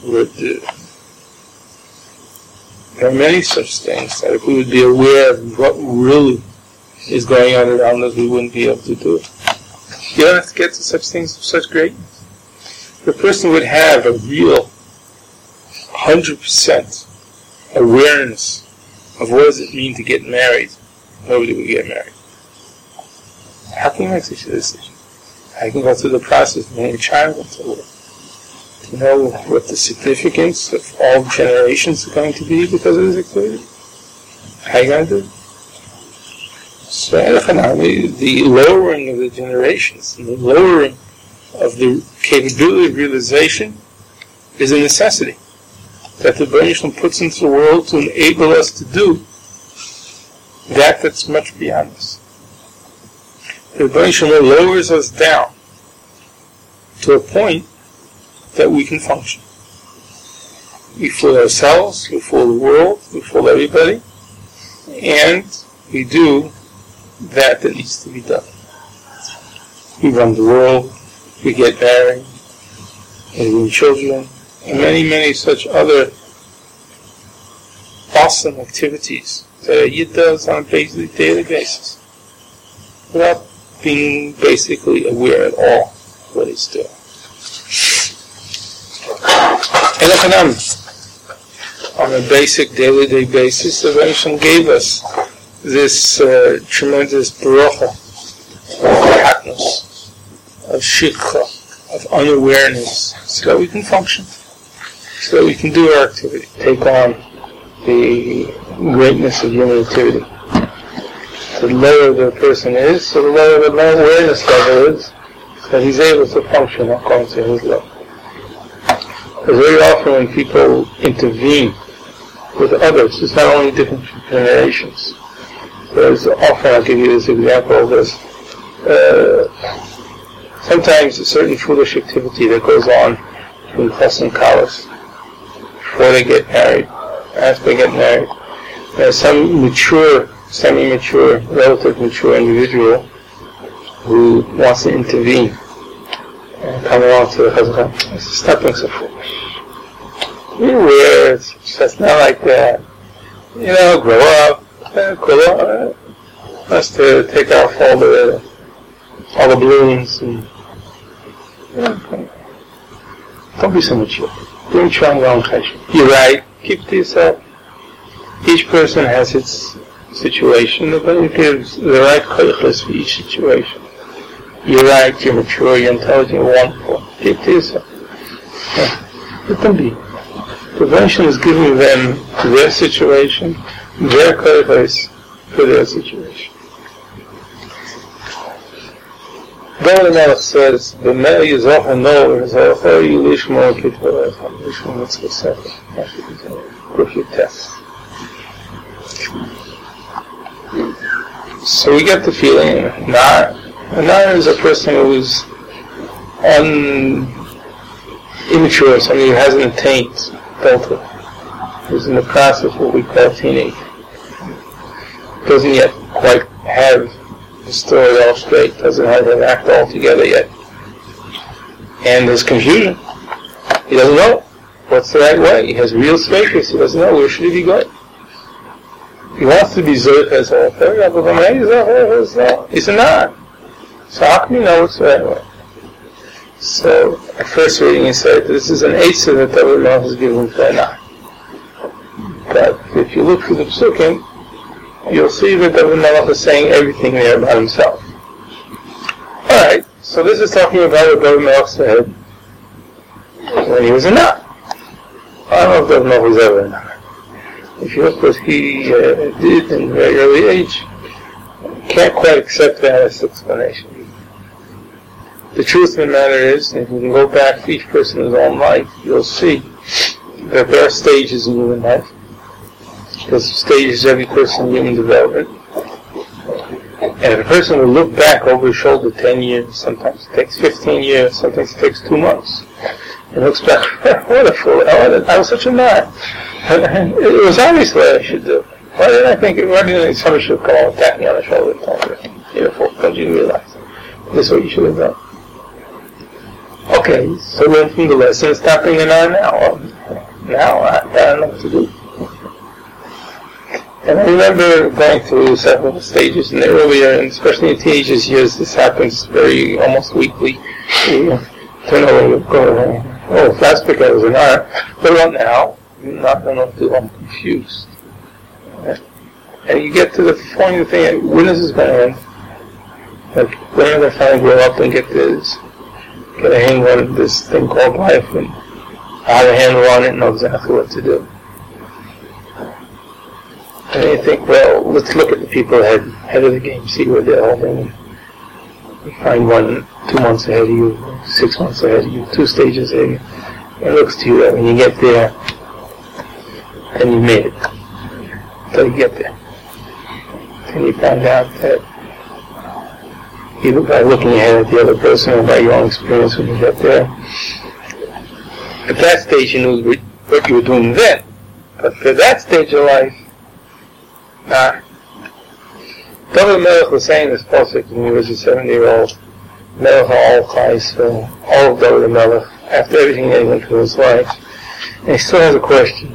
There are many such things that if we would be aware of what really is going on around us, we wouldn't be able to do it. You don't have to get to such things of such greatness. If a person would have a real 100% awareness of what does it mean to get married, nobody would get married. How can you make such a decision? How can you go through the process of getting a child into the world? To know what the significance of all generations are going to be because of this activity? How are you going to do it? So, the lowering of the generations and the lowering of the capability of realization is a necessity that the Rebbeinu puts into the world to enable us to do that's much beyond us. The Rebbeinu lowers us down to a point that we can function. We fool ourselves, we fool the world, we fool everybody, and we do that needs to be done. We run the world, we get married, interviewing children, and many such other awesome activities that a Yid does on a daily basis without being basically aware at all of what he's doing. On a basic day basis, the Rebbe Shem gave us this tremendous bracha of katnus, of shikha, of unawareness, so that we can function, so that we can do our activity, take on the greatness of human activity. The lower the person is, so the lower the awareness level is, that he's able to function according to his level. Because very often when people intervene with others, it's not only different generations. There's often, I'll give you this example of this, sometimes a certain foolish activity that goes on between Chas and Kalas before they get married, after they get married. There's some mature, semi-mature, relatively mature individual who wants to intervene and come along to the Chazan. I said, stop being so foolish. You're weird, it's just not like that. You know, grow up, us to take off all the balloons and don't be so mature. Don't try your own cheshire. You're right, keep it to yourself. Each person has its situation, but it gives the right koiches for each situation. You're right, you're mature, you're intelligent, you're wonderful. Keep it to yourself. Let them be. Prevention is giving them their situation, their koiches for their situation. David HaMelech says, "B'mei yizoch ha'nor yizoch yilishmo kitvarecha yilishmo mitzvosecha." Proof your test. So we get the feeling, a nar is a person who is immature, somebody who hasn't attained adulthood, who's in the process of what we call teenage, doesn't yet quite have the story all straight, doesn't have an act all together yet. And there's confusion. He doesn't know what's the right way. He has real spacious. He doesn't know where should he be going. He wants to be Zoich as a he's a nar. So how can you know what's the right way? So, at first reading he said, this is an eitzah that David HaMelech has given for a nar. But if you look through the psukim, you'll see that David HaMelech is saying everything there about himself. Alright, so this is talking about what David HaMelech said when he was a nar. I don't know if David HaMelech was ever a nar. If you look what he did in a very early age, can't quite accept that as explanation. The truth of the matter is, if you can go back to each person's own life, you'll see that there are stages in human life. There's stages of every person in human development. And if a person will look back over his shoulder 10 years, sometimes it takes 15 years, sometimes it takes 2 months, and looks back, what a fool, I was such a nar. It was obvious what I should do. Why didn't somebody should come and tap me on the shoulder and tell me, you're a fool, don't you realize? This is what you should have done. Okay, so learn from the lesson, stop being a nar now. Now I don't know what to do. And I remember going through several stages in the earlier, and especially in teenagers' years, this happens almost weekly. You turn over, go, oh, last week I was an art. What about now? I'm not going to do, I'm confused. And you get to the point of thinking, when is this going to end? Like, when am I going to finally grow up and get a hang on this thing called life, and I have a handle on it and know exactly what to do. And you think, well, let's look at the people ahead of the game, see where they're holding. You find one 2 months ahead of you, 6 months ahead of you, 2 stages ahead of you. It looks to you that when you get there, and you made it, until you get there. And you find out that either by looking ahead at the other person or by your own experience when you get there, at that stage you knew what you were doing then. But for that stage of life, David HaMelech was saying this pasuk when he was a 70-year-old, Melech HaOl Chai Yisrael, all of David HaMelech, after everything that he went through his life, and he still has a question.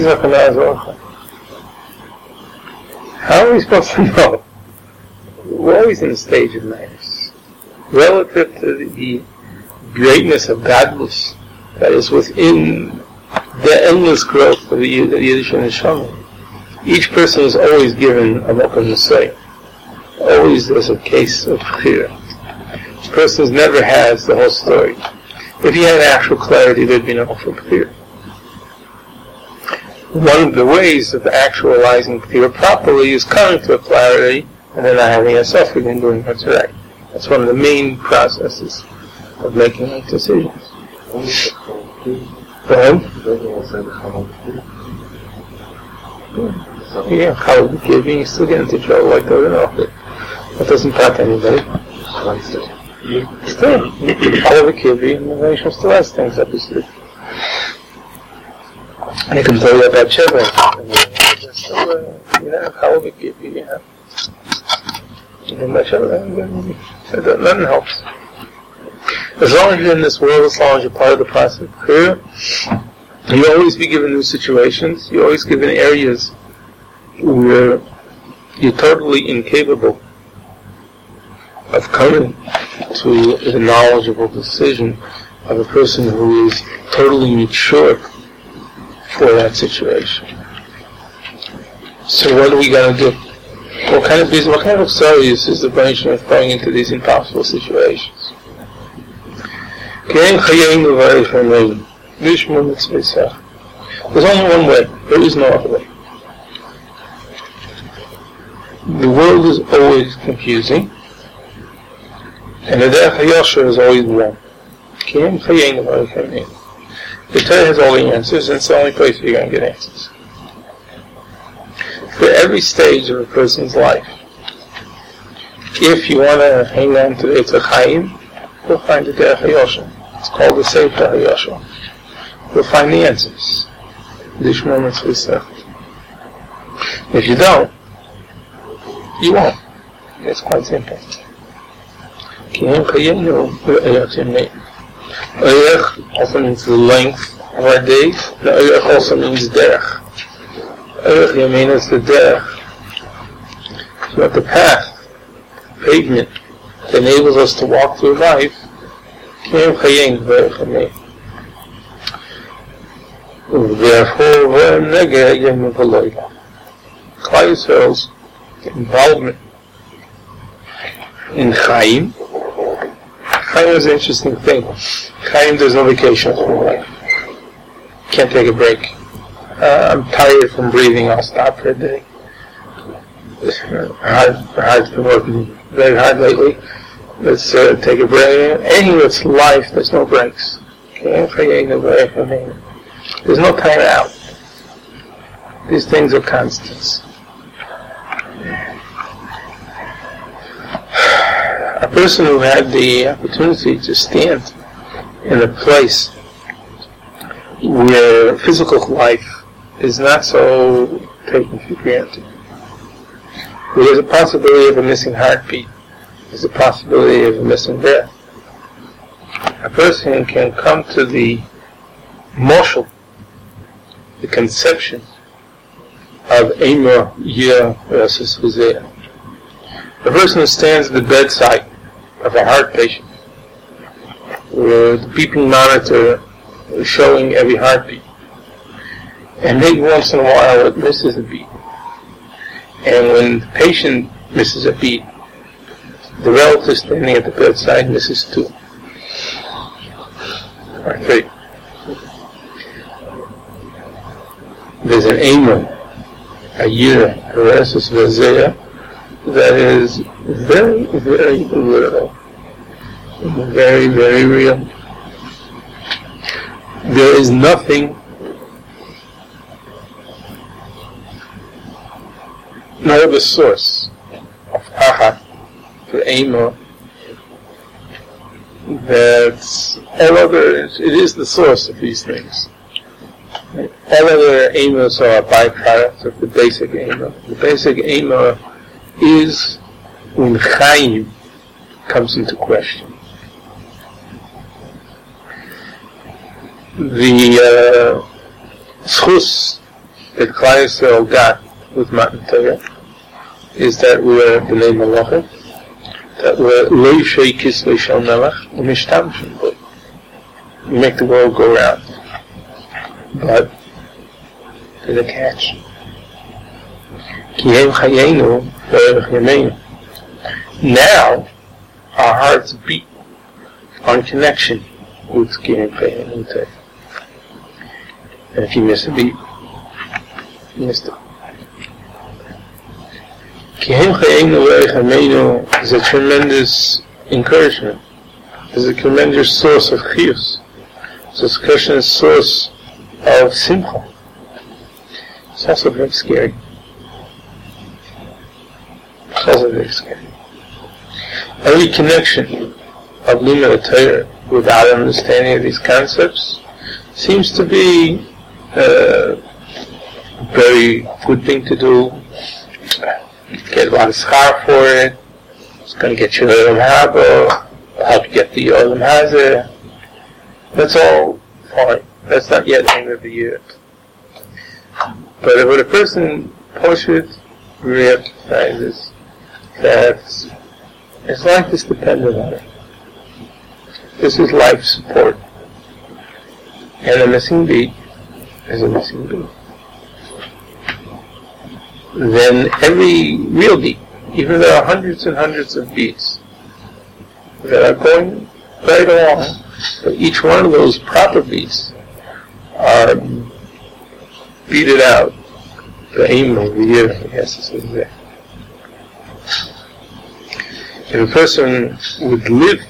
How are we supposed to know? We're always in a stage of madness. Relative to the greatness of godless that is within the endless growth of the Yiddish neshama, each person is always given a mokum to say. Always there's a case of bechira. The person never has the whole story. If he had actual clarity, there'd be no bechira. One of the ways of actualizing bechira properly is coming to a clarity and then not having a suffering and doing what's right. That's one of the main processes of making right decisions. Go ahead. Yeah, how would you you still get into trouble like that or no? That doesn't pat anybody. Still, how would you and the nation still has things up his sleeve. And I can tell you about Sheva. How would you nothing helps. As long as you're in this world, as long as you're part of the process of prayer, you always be given new situations. You're always given areas where you're totally incapable of coming to the knowledgeable decision of a person who is totally mature for that situation. So what are we going to do? What kind of stories is the Baruch of going into these impossible situations? There's only one way. There is no other way. The world is always confusing, and the Derech HaYosher is always wrong. The Torah has all the answers, and it's the only place you're going to get answers. For every stage of a person's life, if you want to hang on to the Eitz HaChaim, you'll find the Derech HaYosher. It's called the Sefer HaYosher. You'll find the answers. If you don't, you won't. It's quite simple. Oyech also means the length of our days. The Oyech also means derech. Oyech Yamin is the derech. So the path, pavement, that enables us to walk through life. Therefore, Klal Yisrael's involvement in Chaim. Chaim is an interesting thing. Chaim, there's no vacation from life. Can't take a break. I'm tired from breathing. I'll stop for a day. Heart's been working very hard lately. Let's take a break. Anything that's life, there's no breaks. There's no time out. These things are constants. A person who had the opportunity to stand in a place where physical life is not so taken for granted, where there's a possibility of a missing heartbeat, there's a possibility of a missing breath. A person can come to the moshel, the conception of Eimer Yeh versus Hosea. The person who stands at the bedside of a heart patient, where the beeping monitor is showing every heartbeat, and maybe once in a while it misses a beat. And when the patient misses a beat, the relative standing at the bedside misses 2 or 3. There's an Eimer, a Yeh versus Hosea, that is very, very literal, very, very real. There is nothing, no other source of Pachat for Eimer that's all other. It is the source of these things. All other Eimers are a byproduct of the basic Eimer. The basic Eimer is when Chaim comes into question. the schus that Klal Yisrael got with Matan Torah is that we're b'nei malachim, that we're lo yishei kisvei shel melech u'mishtamshim bo. We make the world go round, but there's a catch. Ki hem chayenu v'erech yameinu. Now our hearts beat on connection with Ki hem chayenu Torah. And if you miss a beat, you missed it. Ki hem chayenu v'erech yameinu is a tremendous encouragement. It's a tremendous source of chiyus. It's a tremendous source of simcha. It's also very scary. It's also very scary. Every connection of Limud Torah without understanding of these concepts seems to be a very good thing to do. You get a lot of schar for it. It's going to get you Olam Haba. It'll help you get the Olam Hazeh. That's all fine. That's not yet the end of the year. But if a person pushes, recognizes that his life is dependent on it. This is life support. And a missing beat is a missing beat. Then every real beat, even if there are hundreds and hundreds of beats that are going right along, but each one of those proper beats are beated out. The aim of the year, I guess, is there. If a person would live,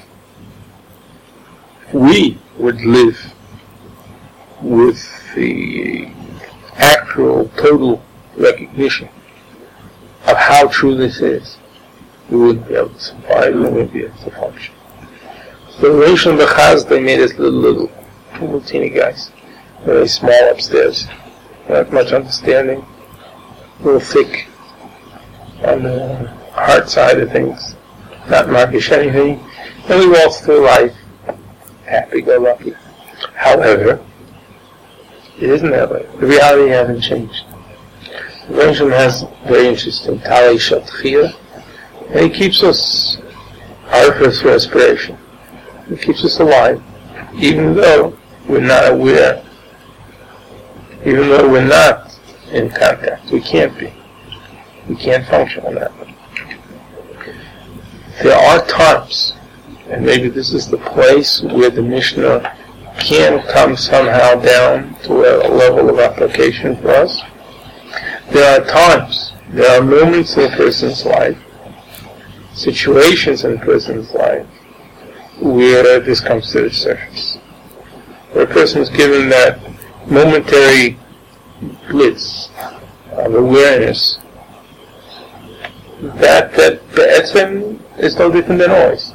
we would live with the actual, total recognition of how true this is, we wouldn't be able to survive, we wouldn't be able to function. So the Rishon B'chaz, they made us two little teeny guys, very small upstairs, not much understanding, a little thick on the heart side of things, not markish anything, and we walked through life happy-go-lucky. However, it isn't that way. The reality hasn't changed. The Rishon has very interesting Talei Shatchiyah, and he keeps us our first respiration. He keeps us alive, even though we're not aware, even though we're not in contact. We can't be. We can't function on that way. There are times, and maybe this is the place where the Mishnah can come somehow down to a level of application for us. There are times, there are moments in a person's life, situations in a person's life, where this comes to the surface. Where a person is given that momentary blitz of awareness that Be'etzem is no different than always.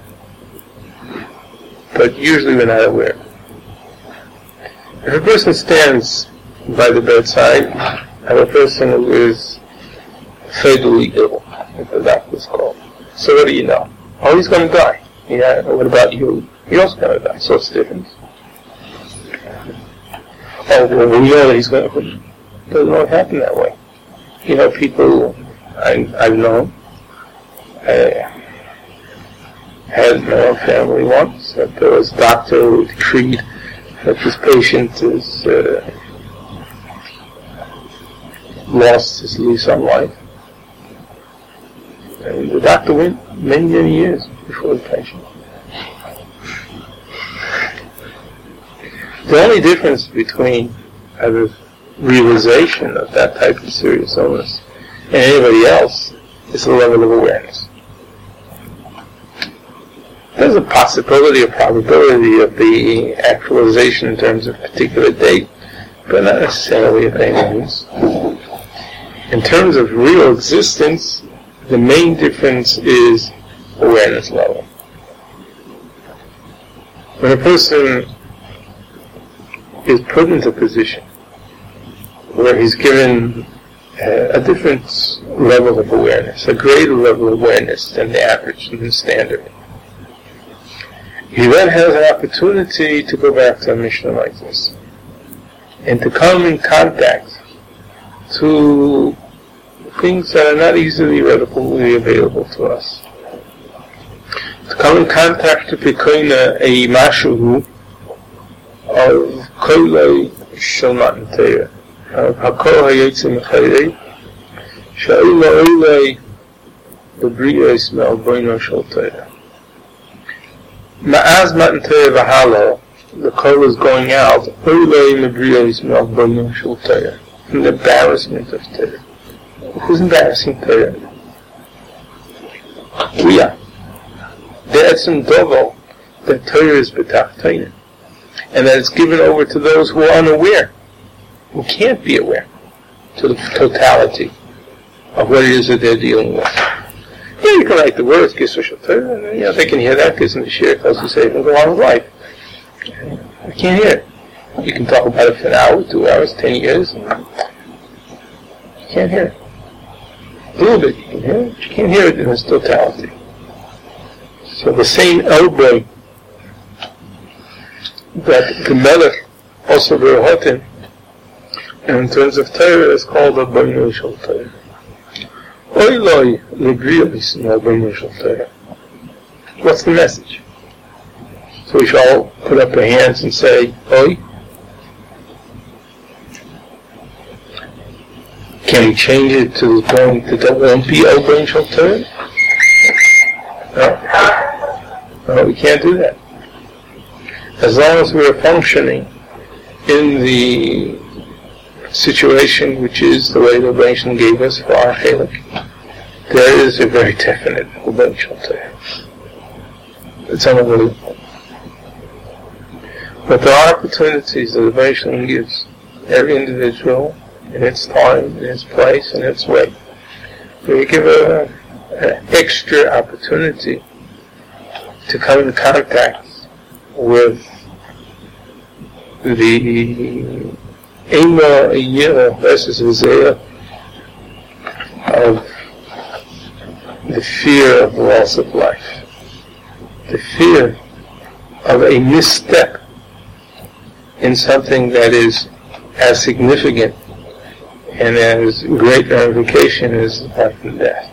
But usually we're not aware. If a person stands by the bedside of a person who is fatally ill, as the doctors call it, so what do you know? Oh, he's going to die. Yeah, what about you? You're also going to die, so it's different. Oh, well, we know that he's going to... It doesn't always happen that way. You know, people I've known, had my own family once, that there was a doctor who decreed that this patient is lost his lease on life. And the doctor went many, many years before the patient. The only difference between a realization of that type of serious illness and anybody else is the level of awareness. There's a possibility, a probability of the actualization in terms of a particular date, but not necessarily of any means. In terms of real existence, the main difference is awareness level. When a person is put into a position where he's given a different level of awareness, a greater level of awareness than the average, than the standard, he then has an opportunity to go back to a Mishnah like this and to come in contact to things that are not easily readily available to us. To come in contact to Pekoina a Mashu of Kolei Shel Matan Torah, of Hakol HaYotze Mechayei, Sha'ila Olei B'Briyos Me'alboino Shel Torah. Ma'az Matan Torah V'Halo, the Kol is going out, Olei B'Briyos Me'alboino Shel Torah, from the embarrassment of Torah. Who's embarrassing Torah? We are. There's some dovo that Torah is b'tachtonim, and that it's given over to those who are unaware, who can't be aware, to the totality of what it is that they're dealing with. Yeah, you can write the words, Gisra Torah, and they can hear that because in the Shir tells you say and go on with life. I can't hear it. You can talk about it for an hour, 2 hours, 10 years, and you can't hear it. A little bit you can hear it, but you can't hear it in its totality. So the same elbow that the Melech also Berehotin, and in terms of Torah, is called a Boino Shel Torah. Oiloi Legriyos Boino Shel Torah. What's the message? So we shall put up our hands and say, Oi. Can we change it to the point that there won't be El Boino Shel Torah? No, we can't do that. As long as we are functioning in the situation which is the way the Rebbeinu gave us for our chelik, there is a very definite Rebbeinu Shel Torah. It's unbelievable. But there are opportunities that the Rebbeinu gives every individual in its time, in its place, in its way. We give an extra opportunity to come in contact with the Ema Yira versus Isaiah of the fear of loss of life, the fear of a misstep in something that is as significant and as great ramification as life and death.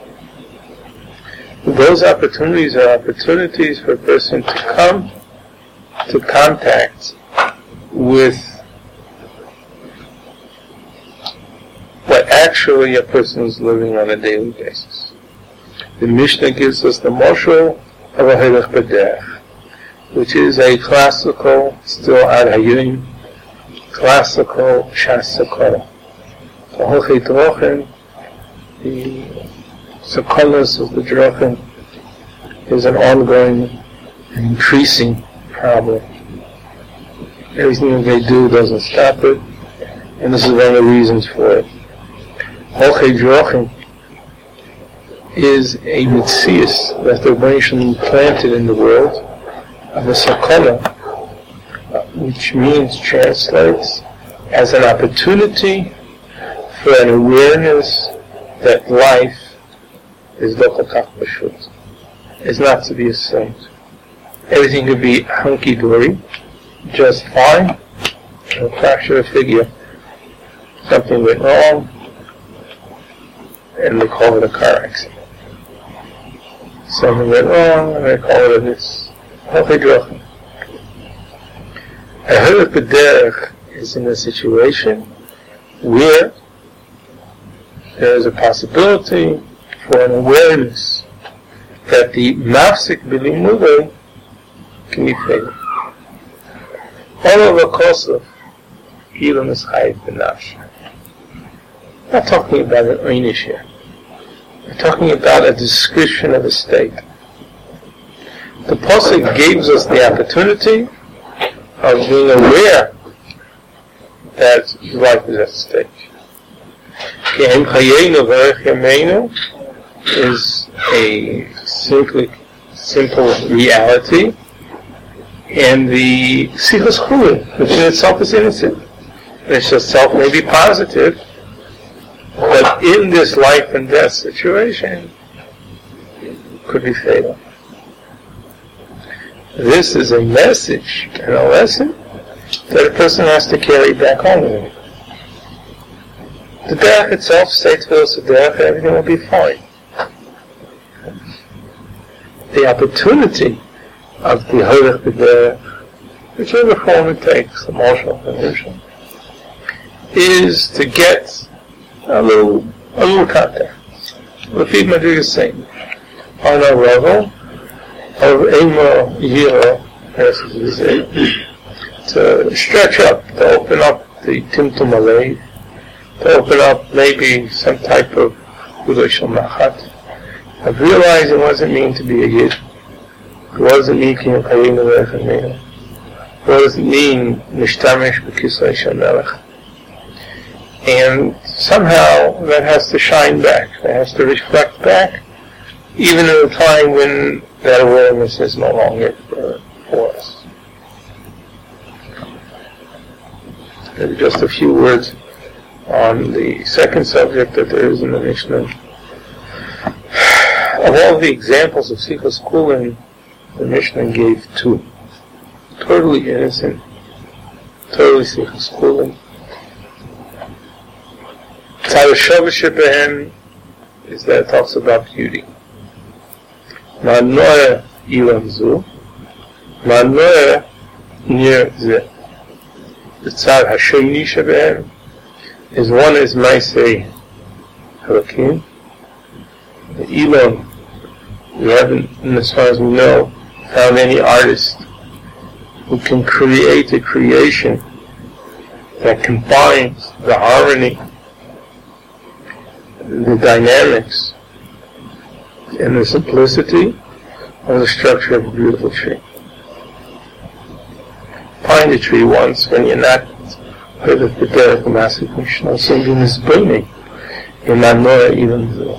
Those opportunities are opportunities for a person to come to contact with what actually a person is living on a daily basis. The Mishnah gives us the Moshel of a Hilach B'derech, which is a classical, still Ad Hayim, classical Shasakol. The Holchei Drochen, the Sakolas of the Drochen, is an ongoing and increasing problem. Everything that they do doesn't stop it, and this is one of the reasons for it. Holchei Drochen is a mitzias that the Rebbeinu planted in the world of a Sakola, which means, translates, as an opportunity for an awareness that life is lokakach b'shut, is not to be assumed. Everything could be hunky-dory, just fine, a fracture of figure. Something went wrong, and they call it a car accident. Something went wrong, and they call it a this. Holchei Drochen. A Hilach B'derech is in a situation where there is a possibility for an awareness that the mafsik b'limudei can be favored. All of a kosov, Elam is chayiv b'nafsh. Not talking about an einish here. We're talking about a description of a state. The Pasuk gives us the opportunity of being aware that life is at stake. Ke'em chayenu v'erech yameinu is a simple reality, and the sichos chulin, which in itself is innocent. It itself may be positive, but in this life and death situation, could be fatal. This is a message and a lesson that a person has to carry back home with him. The derech itself, say tefillah derech, everything will be fine. The opportunity of the Hodach B'derech, whichever form it takes, emotional, financial, is to get a little contact. Lafid Madrig is saying, on a level of Ema Yira, to stretch up, to open up the Timtum Alev, to open up maybe some type of Gudai Shel Machat, of realizing what does it mean to be a Yid, what does it mean Kiyam Kayinu V'Echaminu, what does it mean Nishtamish B'Kisai Shel Melech, and somehow that has to shine back, that has to reflect back, even in a time when that awareness is no longer for us. Maybe just a few words on the second subject that there is in the Mishnah. Of all the examples of Sichos Kulin, the Mishnah gave two. Totally innocent, totally Sichos Kulin. Tzad HaShovash Shebehem is that it talks about beauty. Ma'anoeh ilam zu, ma'anoeh nir zeh. The Tzad HaShoni Shebehem is one is Maaseh Halakim. The Elon, we haven't, as far as we know, found any artist who can create a creation that combines the harmony, the dynamics, and the simplicity of the structure of a beautiful tree. Find a tree once when you're not heard of the Derech Maaseh Mishnah, singing is burning in Ma'anoeh ilam zu.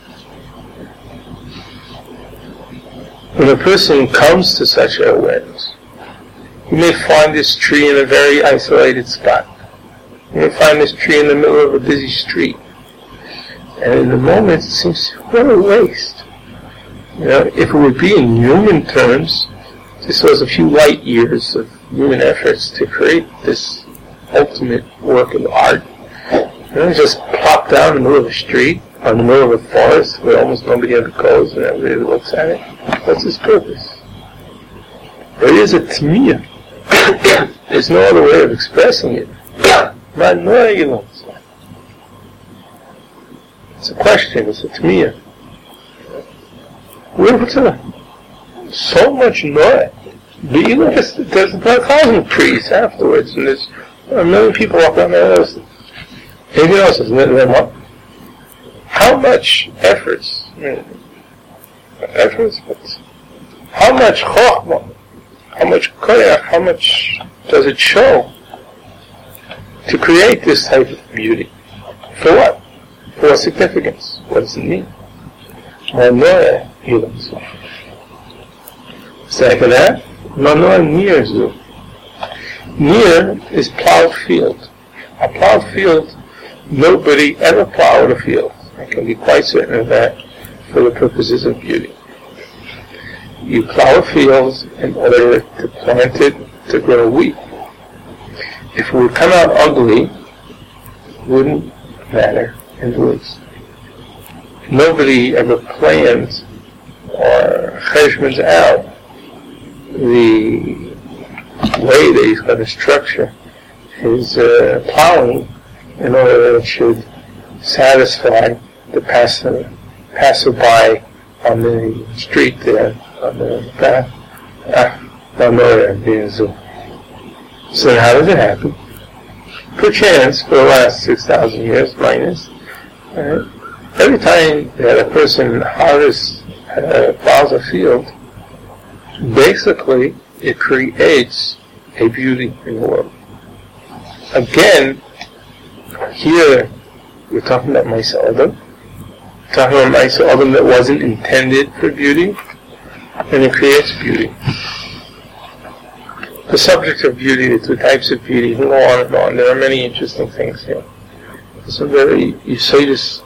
When a person comes to such awareness, you may find this tree in a very isolated spot. You may find this tree in the middle of a busy street. And in the moment it seems, what a waste. You know, if it would be in human terms, this was a few light years of human efforts to create this ultimate work of art. And then just plop down in the middle of the street, or in the middle of a forest where almost nobody ever goes and everybody looks at it. What's its purpose? There is a tmiyah. There's no other way of expressing it. Ma'anoeh ilam zu. It's a question, it's a tmiyah. What's so much noah? But you look, there's about 1,000 trees afterwards, and there's a million people walking around there. Anything else is them up. How much efforts, but how much chokhmah, how much koyach, how much does it show to create this type of beauty? For what? For what significance? What does it mean? Ma'anoeh ilam zu. Second half, Ma'anoeh nir zu. Nir is plowed field. A plowed field, nobody ever plowed a field. I can be quite certain of that for the purposes of beauty. You plow a field in order to plant it to grow wheat. If it would come out ugly, it wouldn't matter in the least. Nobody ever plans or cheshbons out the way that he's going to structure his plowing in order that it should satisfy the passerby on the street there, on the path. So how does it happen? Perchance, for the last 6,000 years, minus, every time that a person harvests, plows a field, basically it creates a beauty in the world. Again, here we're talking about Maaseh Adam. Talking about Maaseh Adam that wasn't intended for beauty, and it creates beauty. The subject of beauty, the two types of beauty, you can go on and on. There are many interesting things here. There's some very yesodis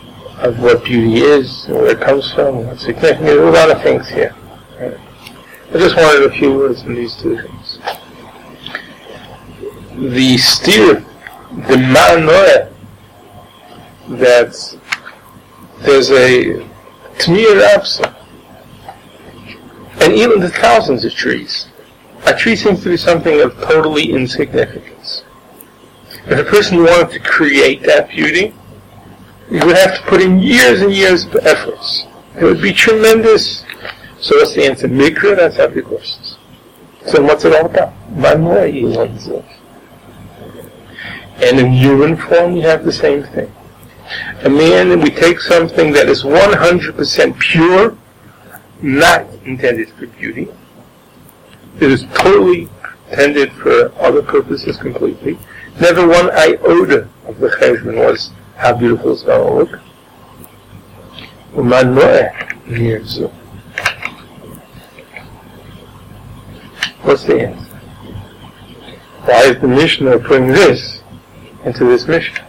of what beauty is, and where it comes from, what's significant. There's a lot of things here. Right? I just wanted a few words on these two things. The steer, the ma'anoeh, that there's a Tmir Rapsa, and even the thousands of trees. A tree seems to be something of totally insignificance. If a person wanted to create that beauty, he would have to put in years and years of efforts. It would be tremendous. So what's the answer? Mikra, that's every courses. So what's it all about? And in human form, you have the same thing. A man, we take something that is 100% pure, not intended for beauty. It is totally intended for other purposes completely. Never one iota of the cheshbon was how beautiful it's going to look. What's the answer? Why is the Mishnah putting this into this Mishnah?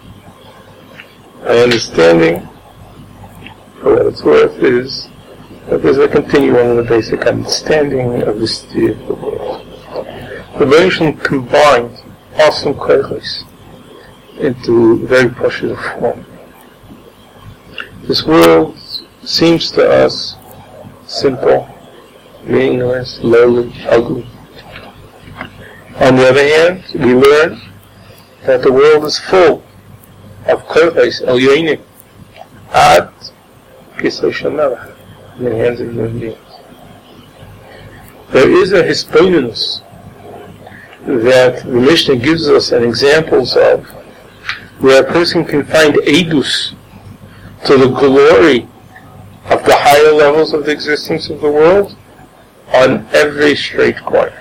My understanding, for what it's worth, is that there's a continuum of the basic understanding of the state of the world. The Mishnah combined awesome koiches into very positive form. This world seems to us simple, meaningless, lowly, ugly. On the other hand, we learn that the world is full of koiches, elyonim, ad kisei shemelech, in the hands of human beings. There is a hisbonenus that the Mishnah gives us an examples of, where a person can find edus to the glory of the higher levels of the existence of the world on every straight corner.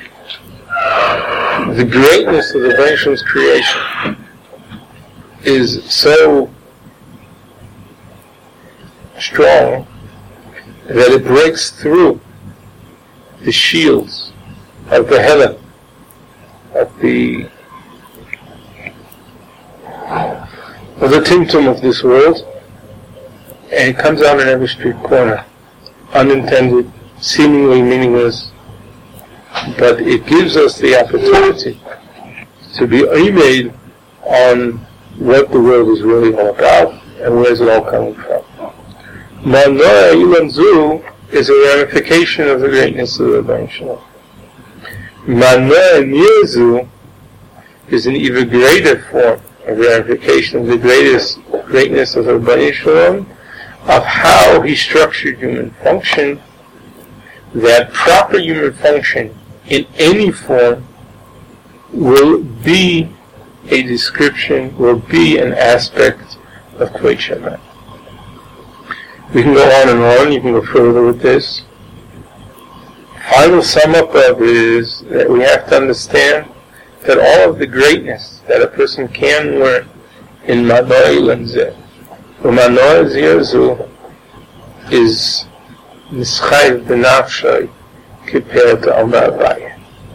The greatness of the Bereshit's creation is so strong that it breaks through the shields of the heaven, of the timtum of this world, and it comes out in every street corner, unintended, seemingly meaningless, but it gives us the opportunity to be made on what the world is really all about and where is it all coming from. Ma'anoeh Ilan Zu is a ramification of the greatness of the Rebbeinu Shalom. Ma'anoeh Nir Zu is an even greater form of ramification of the greatness of the Rebbeinu Shalom, of how he structured human function, that proper human function in any form will be a description, will be an aspect of Kvod Shabbat. We can go on and on, you can go further with this. Final sum up of it is that we have to understand that all of the greatness that a person can learn in Ma'anoeh Ilan Zeh, Ma'anoeh Zeh is Nischayev B'nafshay compared to Alma Abayah.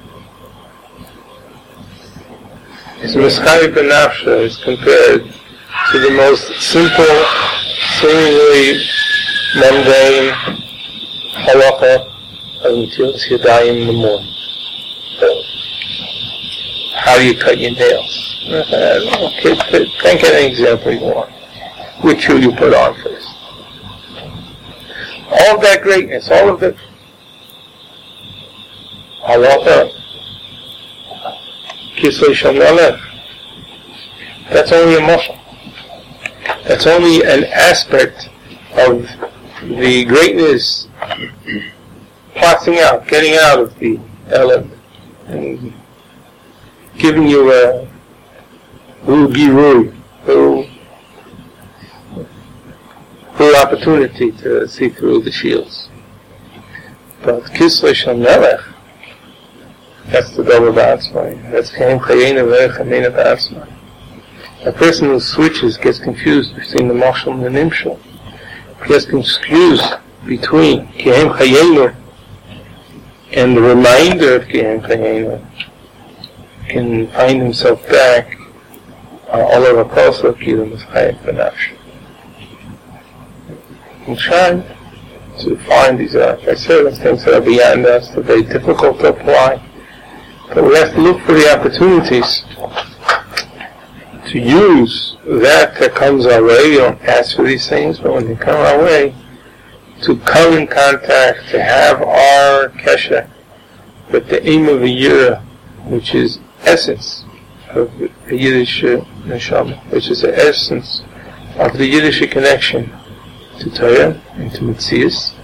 It's Nischayev B'nafshay is compared to the most simple, seemingly mundane halacha of Netilas Yadayim in the morning. How do you cut your nails? Think of any example you want. Which shoe you put on first? All of that greatness, all of it, halacha, kisei shemelech, that's only a muscle. That's only an aspect of the greatness passing out, getting out of the element, and giving you a full opportunity to see through the shields. But kisei shemelech, that's the double ba'atzmai. That's kehem chayena ve'chamena ba'atzmai. A person who switches gets confused between the mashal and the nimshal. Gets confused between kehem chayena and the reminder of kehem chayena. Can find himself back all over Kosovo, Kilim is Chayef B'nafsh. And try to find these certain things that are beyond us, that are very difficult to apply. But we have to look for the opportunities to use that comes our way. We don't ask for these things, but when they come our way, to come in contact, to have our kesher with the aim of a year, which is essence of the Yiddish neshama, which is the essence of the Yiddish connection to Torah and to Metzius.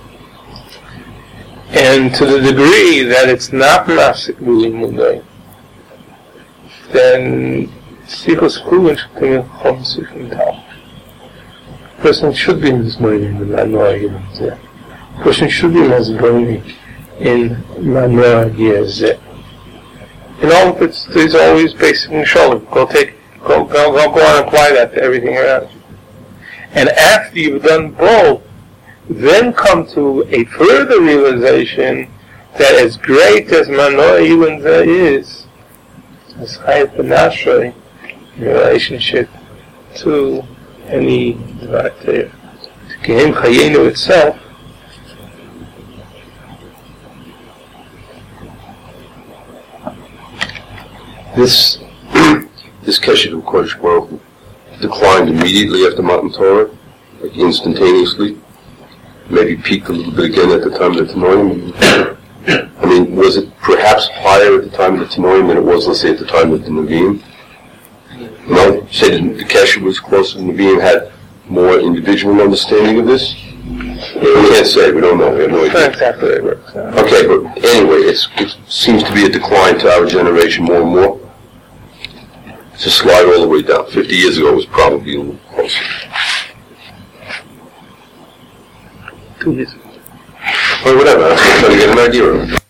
And to the degree that it's not Masik Bulimudai, then Sichos Chuvin Shektim Chom Sichim Tal. A person should be in this morning in the Manoah Yezeh. A person should be Mazgoni in Manoah Yezeh. In all of it, there's always basic Nishalim. Go on and apply that to everything around you. And after you've done both, then come to a further realization that as great as Manoah Yezeh is, as Chayat Benashrei, in relationship to any Dvar Torah, to Gehem Chayenu itself, This Keshet of Kodesh Baruch Hu declined immediately after Matan Torah, like instantaneously. Maybe peaked a little bit again at the time of the Tanoim. I mean, was it perhaps higher at the time of the Tanoim than it was, let's say, at the time of the Nevi'im? No? Say the Keshet was closer to the Nevi'im, had more individual understanding of this? We can't say, we don't know, we have no idea. That's exactly how it works. Okay, but anyway, it seems to be a decline to our generation more and more. It's a slide all the way down. 50 years ago it was probably a little closer. 2 years ago. Or whatever, I'm just trying to get an idea of it.